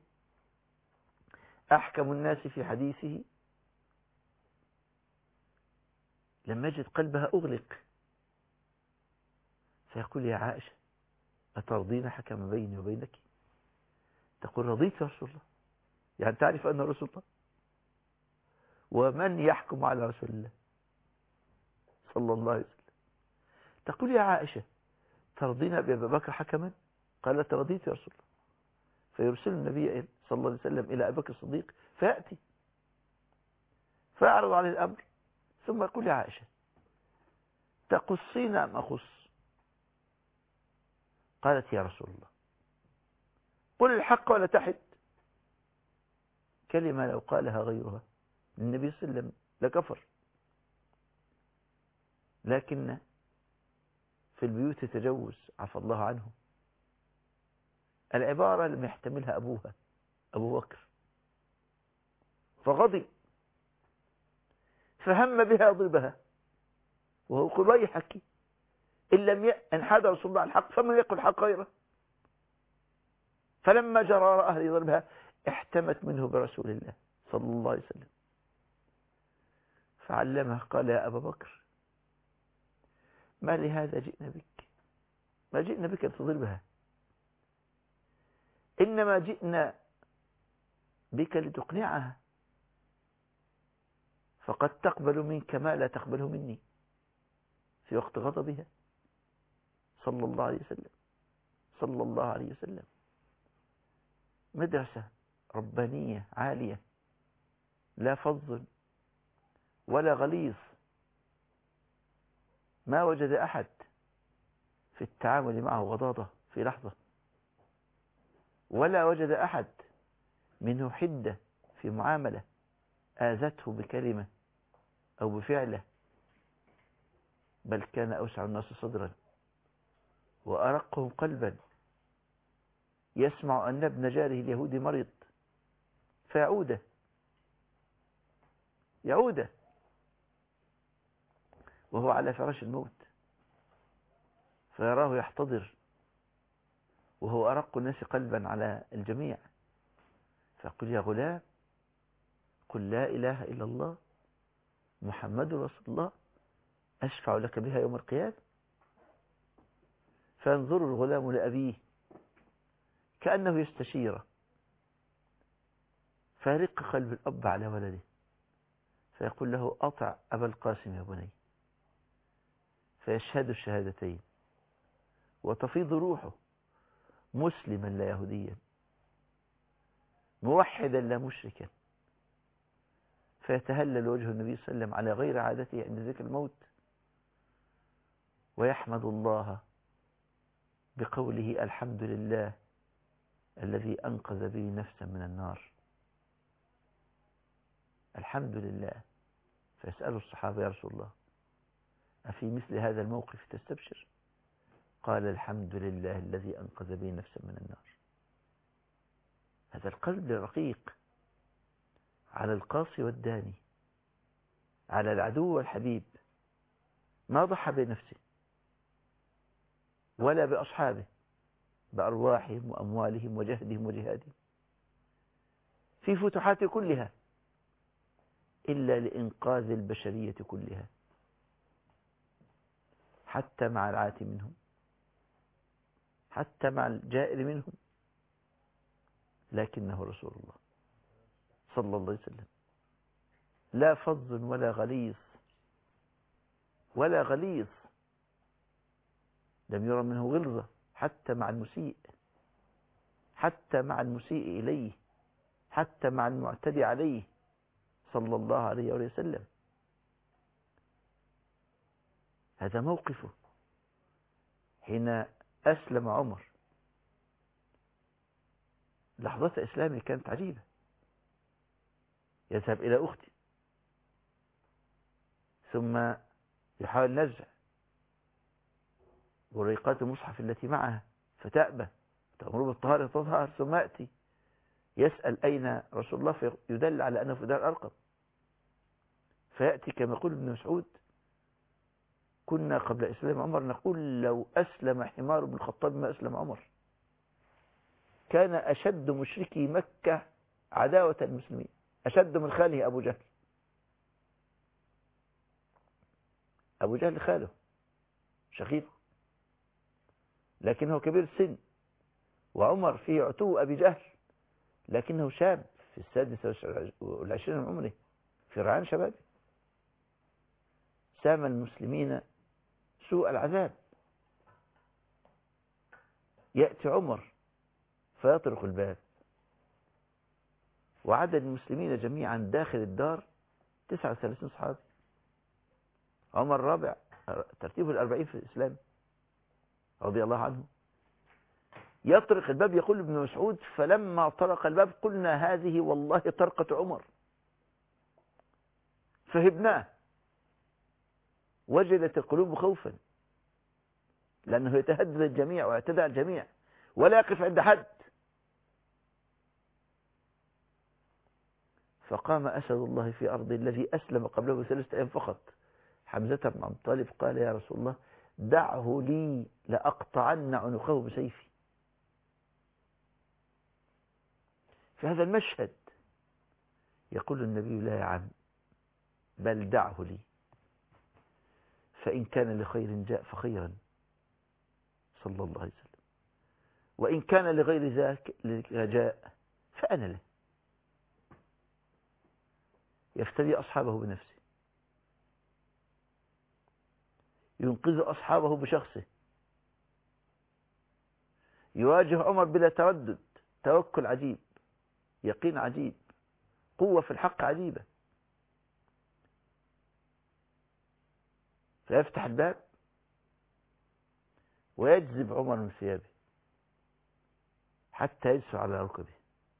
أحكم الناس في حديثه. لما يجد قلبها أغلق فيقول: يا عائشة أترضين حكم بيني وبينك؟ تقول: رضيت يا رسول الله. يعني تعرف أن رسول الله، ومن يحكم على رسول الله صلى الله عليه وسلم. تقول: يا عائشة ترضين بأبي بكر حكما؟ قالت: رضيت يا رسول الله. فيرسل النبي صلى الله عليه وسلم إلى أبي بكر الصديق فيأتي فيعرض عليه الأمر، ثم يقول: يا عائشة تقصين أم أقص؟ قالت: يا رسول الله قل الحق ولا تحد. كلمة لو قالها غيرها للنبي صلى الله عليه وسلم لكفر، لكن في البيوت تجوز عفى الله عنه. العبارة لم يحتملها أبوها أبو بكر فغضب، فهم بها يضربها وهو يقول: ويحك إن لم ينحد رسول الله الحق فمن يقول الحق غيره. فلما جرى أهل يضربها احتمت منه برسول الله صلى الله عليه وسلم فعلمها. قال: يا أبا بكر ما لهذا جئنا بك، ما جئنا بك لتضربها، إنما جئنا بك لتقنعها، فقد تقبل منك ما لا تقبله مني في وقت غضبها صلى الله عليه وسلم صلى الله عليه وسلم. مدرسة ربانية عالية، لا فظ ولا غليظ. ما وجد أحد في التعامل معه غضاضة في لحظة، ولا وجد أحد منه حدة في معاملة آذته بكلمة أو بفعله، بل كان أوسع الناس صدرا وأرقهم قلبا. يسمع أن ابن جاره اليهودي مريض فيعوده يعوده وهو على فراش الموت، فيراه يحتضر وهو أرق الناس قلبا على الجميع، فيقول: يا غلام قل لا إله إلا الله محمد رسول الله أشفع لك بها يوم القيامة. فينظر الغلام لأبيه كأنه يستشيره، فيرق قلب الأب على ولده فيقول له: أطع أبا القاسم يا بني. فيشهد الشهادتين وتفيض روحه مسلما لا يهوديا، موحدا لا مشركا، فيتهلل وجه النبي صلى الله عليه وسلم على غير عادته عند ذكر الموت، ويحمد الله بقوله: الحمد لله الذي أنقذ به نفسا من النار. الحمد لله. فيسأل الصحابة: يا رسول الله، أفي مثل هذا الموقف تستبشر؟ قال: الحمد لله الذي أنقذ به نفسا من النار. هذا القلب الرقيق على القاصي والداني، على العدو والحبيب، ما ضحى بنفسه ولا بأصحابه، بأرواحهم وأموالهم وجهدهم وجهادهم في فتوحات كلها، إلا لإنقاذ البشرية كلها، حتى مع العاتي منهم، حتى مع الجائر منهم، لكنه رسول الله صلى الله عليه وسلم، لا فظ ولا غليظ ولا غليظ، لم يرى منه غلظة حتى مع المسيء، حتى مع المسيء إليه، حتى مع المعتدي عليه صلى الله عليه وسلم. هذا موقفه حين أسلم عمر. لحظة إسلامه كانت عجيبة. يذهب إلى أختي، ثم يحاول نزع وريقات المصحف التي معها فتأبى، تأمر بالطهارة تظهر، ثم يأتي يسأل أين رسول الله، فيدل على أنه في دار أرقم، فيأتي كما يقول ابن مسعود: كنا قبل إسلام عمر نقول لو أسلم حمار بن الخطاب ما أسلم عمر. كان أشد مشركي مكة عداوة المسلمين، أشد من خاله أبو جهل. أبو جهل خاله شقيقه، لكنه كبير السن، وعمر فيه عتو أبي جهل، لكنه شاب في السادسة والعشرين من عمره، في رعان شبابه، سام المسلمين سوء العذاب. يأتي عمر فيطرق الباب، وعدد المسلمين جميعا داخل الدار تسعة وثلاثين صحابي. عمر رابع، ترتيبه الأربعين في الإسلام رضي الله عنه. يطرق الباب، يقول ابن مسعود: فلما طرق الباب قلنا هذه والله طرقة عمر، فهبناه، وجدت القلوب خوفا، لأنه يتهدد الجميع ويعتدى على الجميع ولا يقف عند حد. فقام أسد الله في أرضه الذي أسلم قبله ثلاثة أيام فقط، حمزة بن عبد الطالب، قال: يا رسول الله دعه لي لأقطعن عنقه بسيفي. في هذا المشهد يقول النبي: لا يا عم، بل دعه لي، فإن كان لخير جاء فخيرا صلى الله عليه وسلم، وإن كان لغير ذاك جاء فأنا له. يفتدي أصحابه بنفسه، ينقذ أصحابه بشخصه، يواجه عمر بلا تردد، توكل عجيب، يقين عجيب، قوة في الحق عجيبة. فيفتح الباب ويجذب عمر من ثيابه حتى يجثو على ركبه.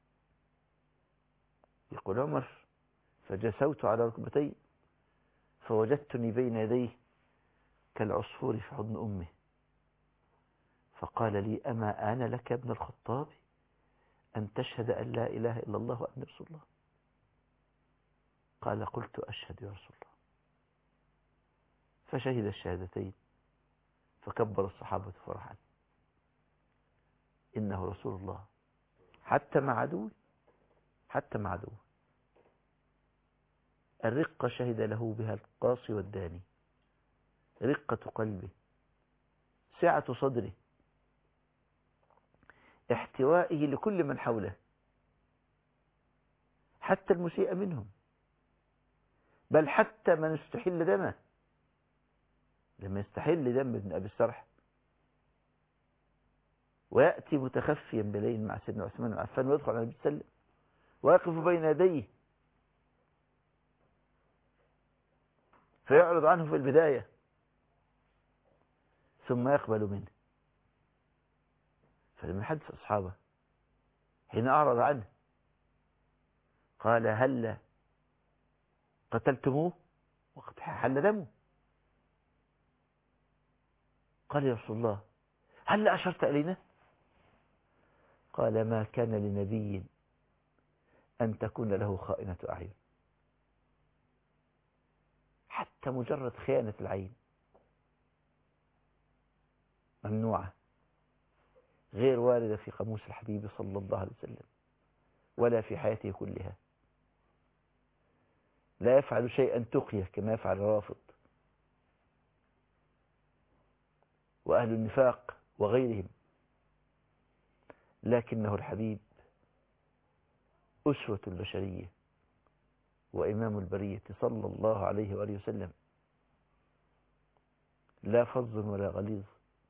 يقول عمر: فجسوت على ركبتي فوجدتني بين يديه كالعصفور في حضن أمه، فقال لي: أما آن لك ابن الخطاب أن تشهد أن لا إله إلا الله وأن رسول الله؟ قال: قلت أشهد يا رسول الله. فشهد الشهادتين، فكبر الصحابة فرحا: إنه رسول الله، حتى مع عدوه، حتى مع عدوه. الرقة شهد له بها القاصي والداني، رقة قلبه، سعة صدره، احتوائه لكل من حوله، حتى المسيء منهم، بل حتى من استحل دمه. لما يستحل دم ابن أبي السرح ويأتي متخفيا بليل مع سيدنا عثمان بن عفان ويدخل على النبي صلى الله عليه وسلم ويقف بين يديه فيعرض عنه في البداية ثم يقبل منه. فلما يحدث أصحابه حين أعرض عنه قال هل قتلتموه وقد حل دمه؟ قال يا رسول الله هل أشرت إلينا؟ قال ما كان لنبي أن تكون له خائنة أعين، حتى مجرد خيانة العين ممنوعة، غير واردة في قاموس الحبيب صلى الله عليه وسلم ولا في حياته كلها. لا يفعل شيئا تقيه كما يفعل الرافض وأهل النفاق وغيرهم، لكنه الحبيب أسوة البشرية وإمام البرية صلى الله عليه وآله وسلم، لا فظ ولا غليظ.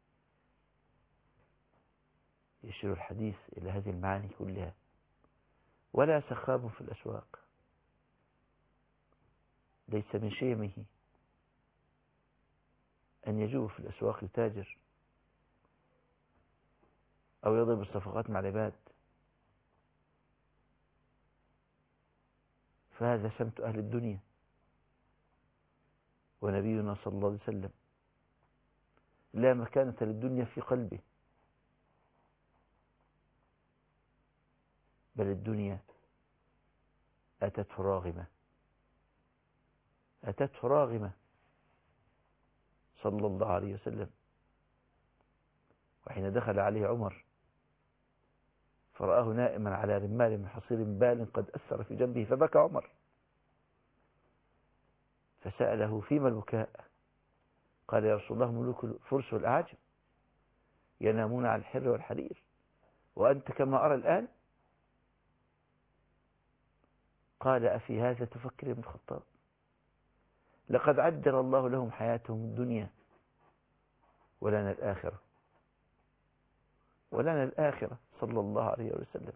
يشير الحديث إلى هذه المعاني كلها. ولا سخاب في الأسواق، ليس من شيمه أن يجوب في الأسواق يتاجر أو يضرب الصفقات مع العباد، فهذا سمت أهل الدنيا. ونبينا صلى الله عليه وسلم لا مكانة للدنيا في قلبه، بل الدنيا أتته راغمة أتته راغمة صلى الله عليه وسلم. وحين دخل عليه عمر فرآه نائما على رمال من حصير بال قد أثر في جنبه، فبكى عمر فسأله فيما البكاء؟ قال يا رسول الله ملوك الفرس والأعاجم ينامون على الحر والحرير وأنت كما أرى الآن. قال أفي هذا تفكر يا ابن الخطاب؟ لقد عجل الله لهم حياتهم الدنيا ولنا الآخرة ولنا الآخرة صلى الله عليه وسلم.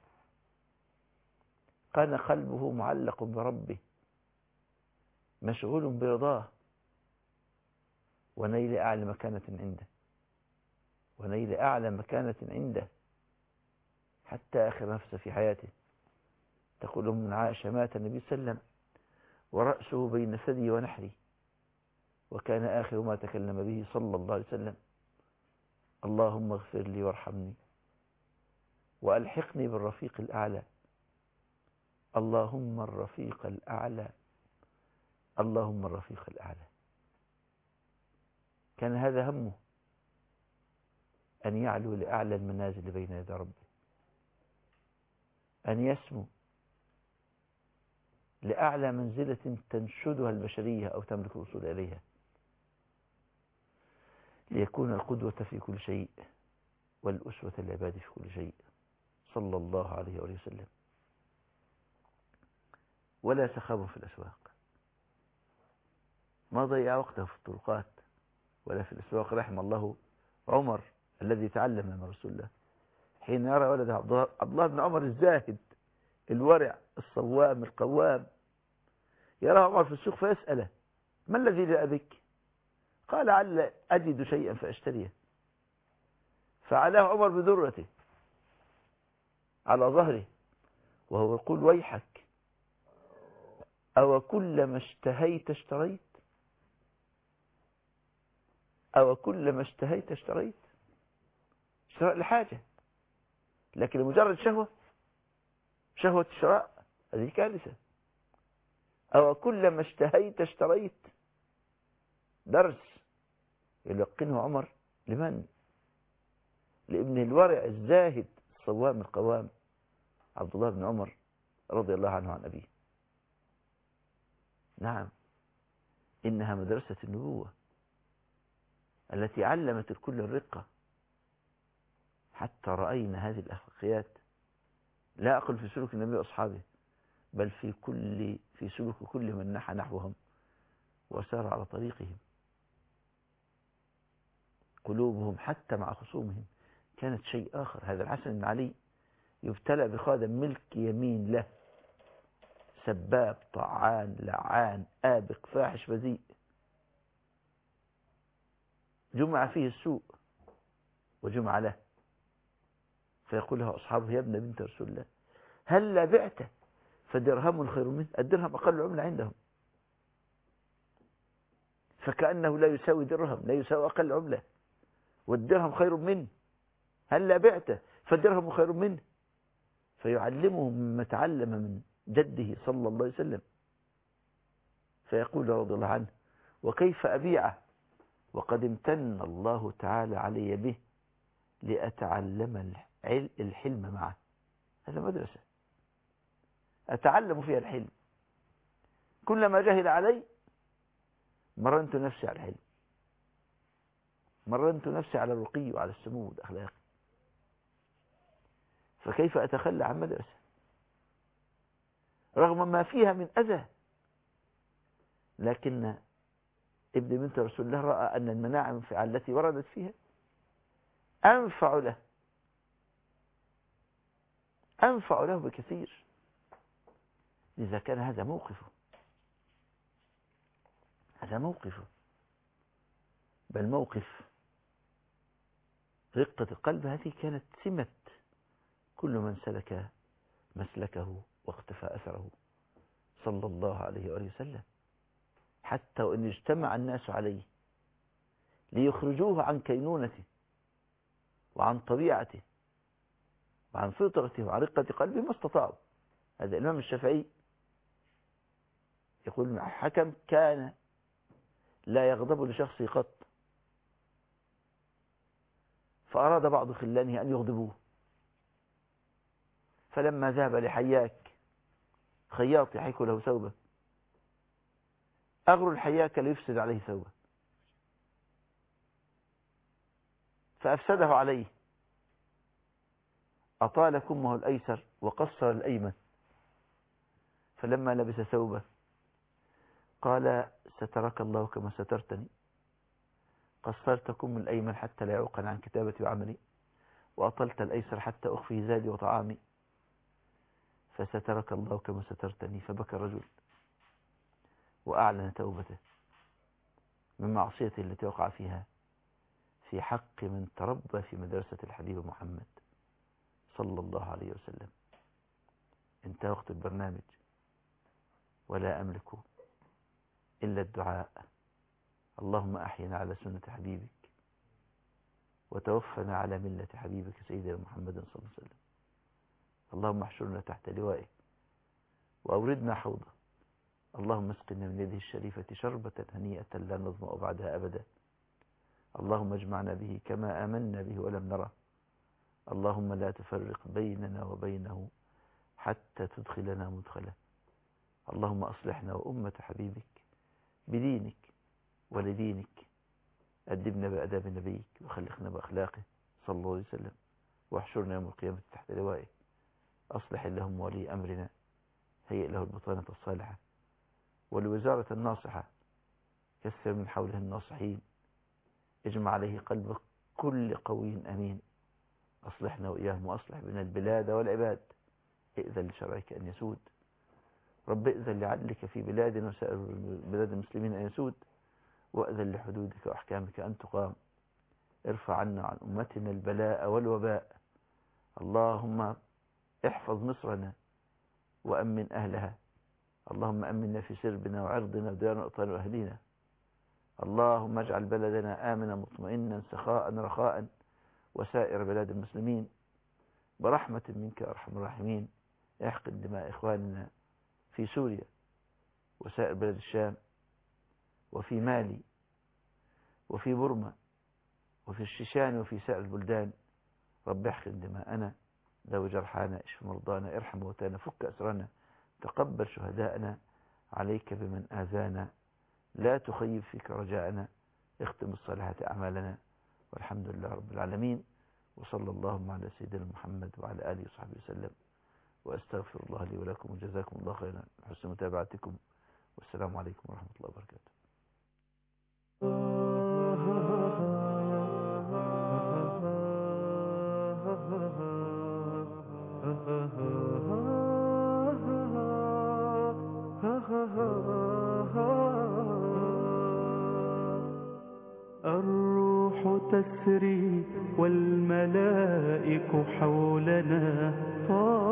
كان قلبه معلق بربه مشغول برضاه ونيل أعلى مكانة عنده ونيل أعلى مكانة عنده حتى آخر نفس في حياته. تقول من عائشة مات النبي صلى الله عليه وسلم ورأسه بين ثدي ونحري، وكان آخر ما تكلم به صلى الله عليه وسلم اللهم اغفر لي وارحمني وألحقني بالرفيق الأعلى، اللهم الرفيق الأعلى، اللهم الرفيق الأعلى. كان هذا همه، أن يعلو لأعلى المنازل بين يدي ربه، أن يسمو لأعلى منزلة تنشدها البشرية أو تملك الوصول إليها، ليكون القدوة في كل شيء والأسوة العباد في كل شيء صلى الله عليه وآله وسلم. ولا سخاب في الأسواق، ما ضيع وقته في الطرقات ولا في الأسواق. رحم الله عمر الذي تعلم من رسول الله حين يرى ولد عبد الله بن عمر الزاهد الورع الصوام القوام، يرى عمر في السوق فيسأله ما الذي جاء بك؟ قال عل أجد شيئا فأشتريه، فعلاه عمر بذرته على ظهره وهو يقول ويحك أو كلما اشتهيت اشتريت أو كلما اشتهيت اشتريت. شراء لحاجة، لكن لمجرد شهوة شهوة الشراء هذه كارثة. أو كلما اشتهيت اشتريت، درس يلقنه عمر لمن؟ لابن الورع الزاهد الصوام القوام عبد الله بن عمر رضي الله عنه عن أبيه. نعم، إنها مدرسة النبوة التي علمت الكل الرقة، حتى رأينا هذه الأخلاقيات لا أقل في سلوك النبي وأصحابه، بل في كل في سلوك كل من نحى نحوهم وسار على طريقهم. قلوبهم حتى مع خصومهم كانت شيء آخر. هذا الحسن بن علي يبتلى بخادم ملك يمين له، سباب طعان لعان آبق فاحش بذيء، جمع فيه السوء وجمع له، فيقول له أصحابه يا ابن بنت رسول الله هل بعت فدرهم خير منه، الدرهم أقل عملة عندهم، فكأنه لا يساوي درهم، لا يساوي أقل عملة، والدرهم خير منه. هل بعت فالدرهم خير منه، فيعلمه مما تعلم من جده صلى الله عليه وسلم. فيقول رضي الله عنه: وكيف أبيعه وقد امتن الله تعالى علي به لأتعلم الحلم معه. هذا مدرسة أتعلم فيها الحلم، كلما جهل علي مرنت نفسي على الحلم، مرنت نفسي على الرقي وعلى السمو والأخلاق. فكيف أتخلى عن مدرسة رغم ما فيها من أذى؟ لكن ابن بنت رسول الله رأى أن المناعم التي وردت فيها أنفع له، أنفع له بكثير. لذا كان هذا موقفه، هذا موقفه، بل موقف رقة القلب. هذه كانت سمة كل من سلك مسلكه واقتفى أثره صلى الله عليه وآله وسلم، حتى وإن اجتمع الناس عليه ليخرجوه عن كينونته وعن طبيعته وعن فطرته وعن رقة قلبه ما استطاعوا. هذا الإمام الشافعي يقول: حكم كان لا يغضب لشخصه قط، فأراد بعض خلانه أن يغضبوه، فلما ذهب لحياك خياط يحيك له ثوبه، أغر الحياك ليفسد عليه ثوبه، فأفسده عليه، أطال كمه الأيسر وقصر الأيمن، فلما لبس ثوبه قال: سترك الله كما سترتني، قصرت كم الأيمن حتى لا يعوقن عن كتابتي وعملي، وأطلت الأيسر حتى أخفي زادي وطعامي، فسترك الله كما سترتني. فبكى الرجل وأعلن توبته من معصيته التي وقع فيها في حق من تربى في مدرسة الحبيب محمد صلى الله عليه وسلم. انتهى وقت البرنامج، ولا أملك إلا الدعاء: اللهم أحينا على سنة حبيبك، وتوفنا على ملة حبيبك سيدنا محمد صلى الله عليه وسلم. اللهم احشرنا تحت لوائه وأوردنا حوضه. اللهم اسقنا من يده الشريفة شربة هنيئة لا نظمأ بعدها أبدا. اللهم اجمعنا به كما آمنا به ولم نره. اللهم لا تفرق بيننا وبينه حتى تدخلنا مدخله. اللهم أصلحنا وأمة حبيبك بدينك ولدينك، أدبنا بأداب نبيك وخلقنا بأخلاقه صلى الله عليه وسلم، واحشرنا يوم القيامة تحت لوائه. أصلح اللهم ولي أمرنا، هيئ له البطانة الصالحة والوزارة الناصحة، كثر من حوله الناصحين، اجمع عليه قلب كل قوي أمين. أصلحنا وإياهم وأصلح بنا البلاد والعباد. ائذن لشرعك أن يسود، رب ائذن لعدلك في بلادنا وسائر بلاد المسلمين أن يسود، وأذن لحدودك وأحكامك أن تقام. ارفع عنا عن أمتنا البلاء والوباء. اللهم احفظ مصرنا وأمن أهلها. اللهم أمنا في سربنا وعرضنا وديارنا وأوطاننا وأهلينا. اللهم اجعل بلدنا آمنا مطمئنا سخاء رخاء، وسائر بلاد المسلمين، برحمة منك أرحم الراحمين. احقن دماء إخواننا في سوريا وسائر بلاد الشام وفي مالي وفي بورما وفي الشيشان وفي سائر البلدان. رب احقن دماءنا، ذوي جرحانا، اشف مرضانا، ارحم موتانا، فك أسرنا، تقبل شهداءنا، عليك بمن آذانا، لا تخيب فيك رجاءنا، اختم الصالحات أعمالنا، والحمد لله رب العالمين. وصلى اللهم على سيدنا محمد وعلى آله وصحبه وسلم، وأستغفر الله لي ولكم، وجزاكم الله خيرا حسن متابعتكم، والسلام عليكم ورحمة الله وبركاته. الروح تسري والملائك حولنا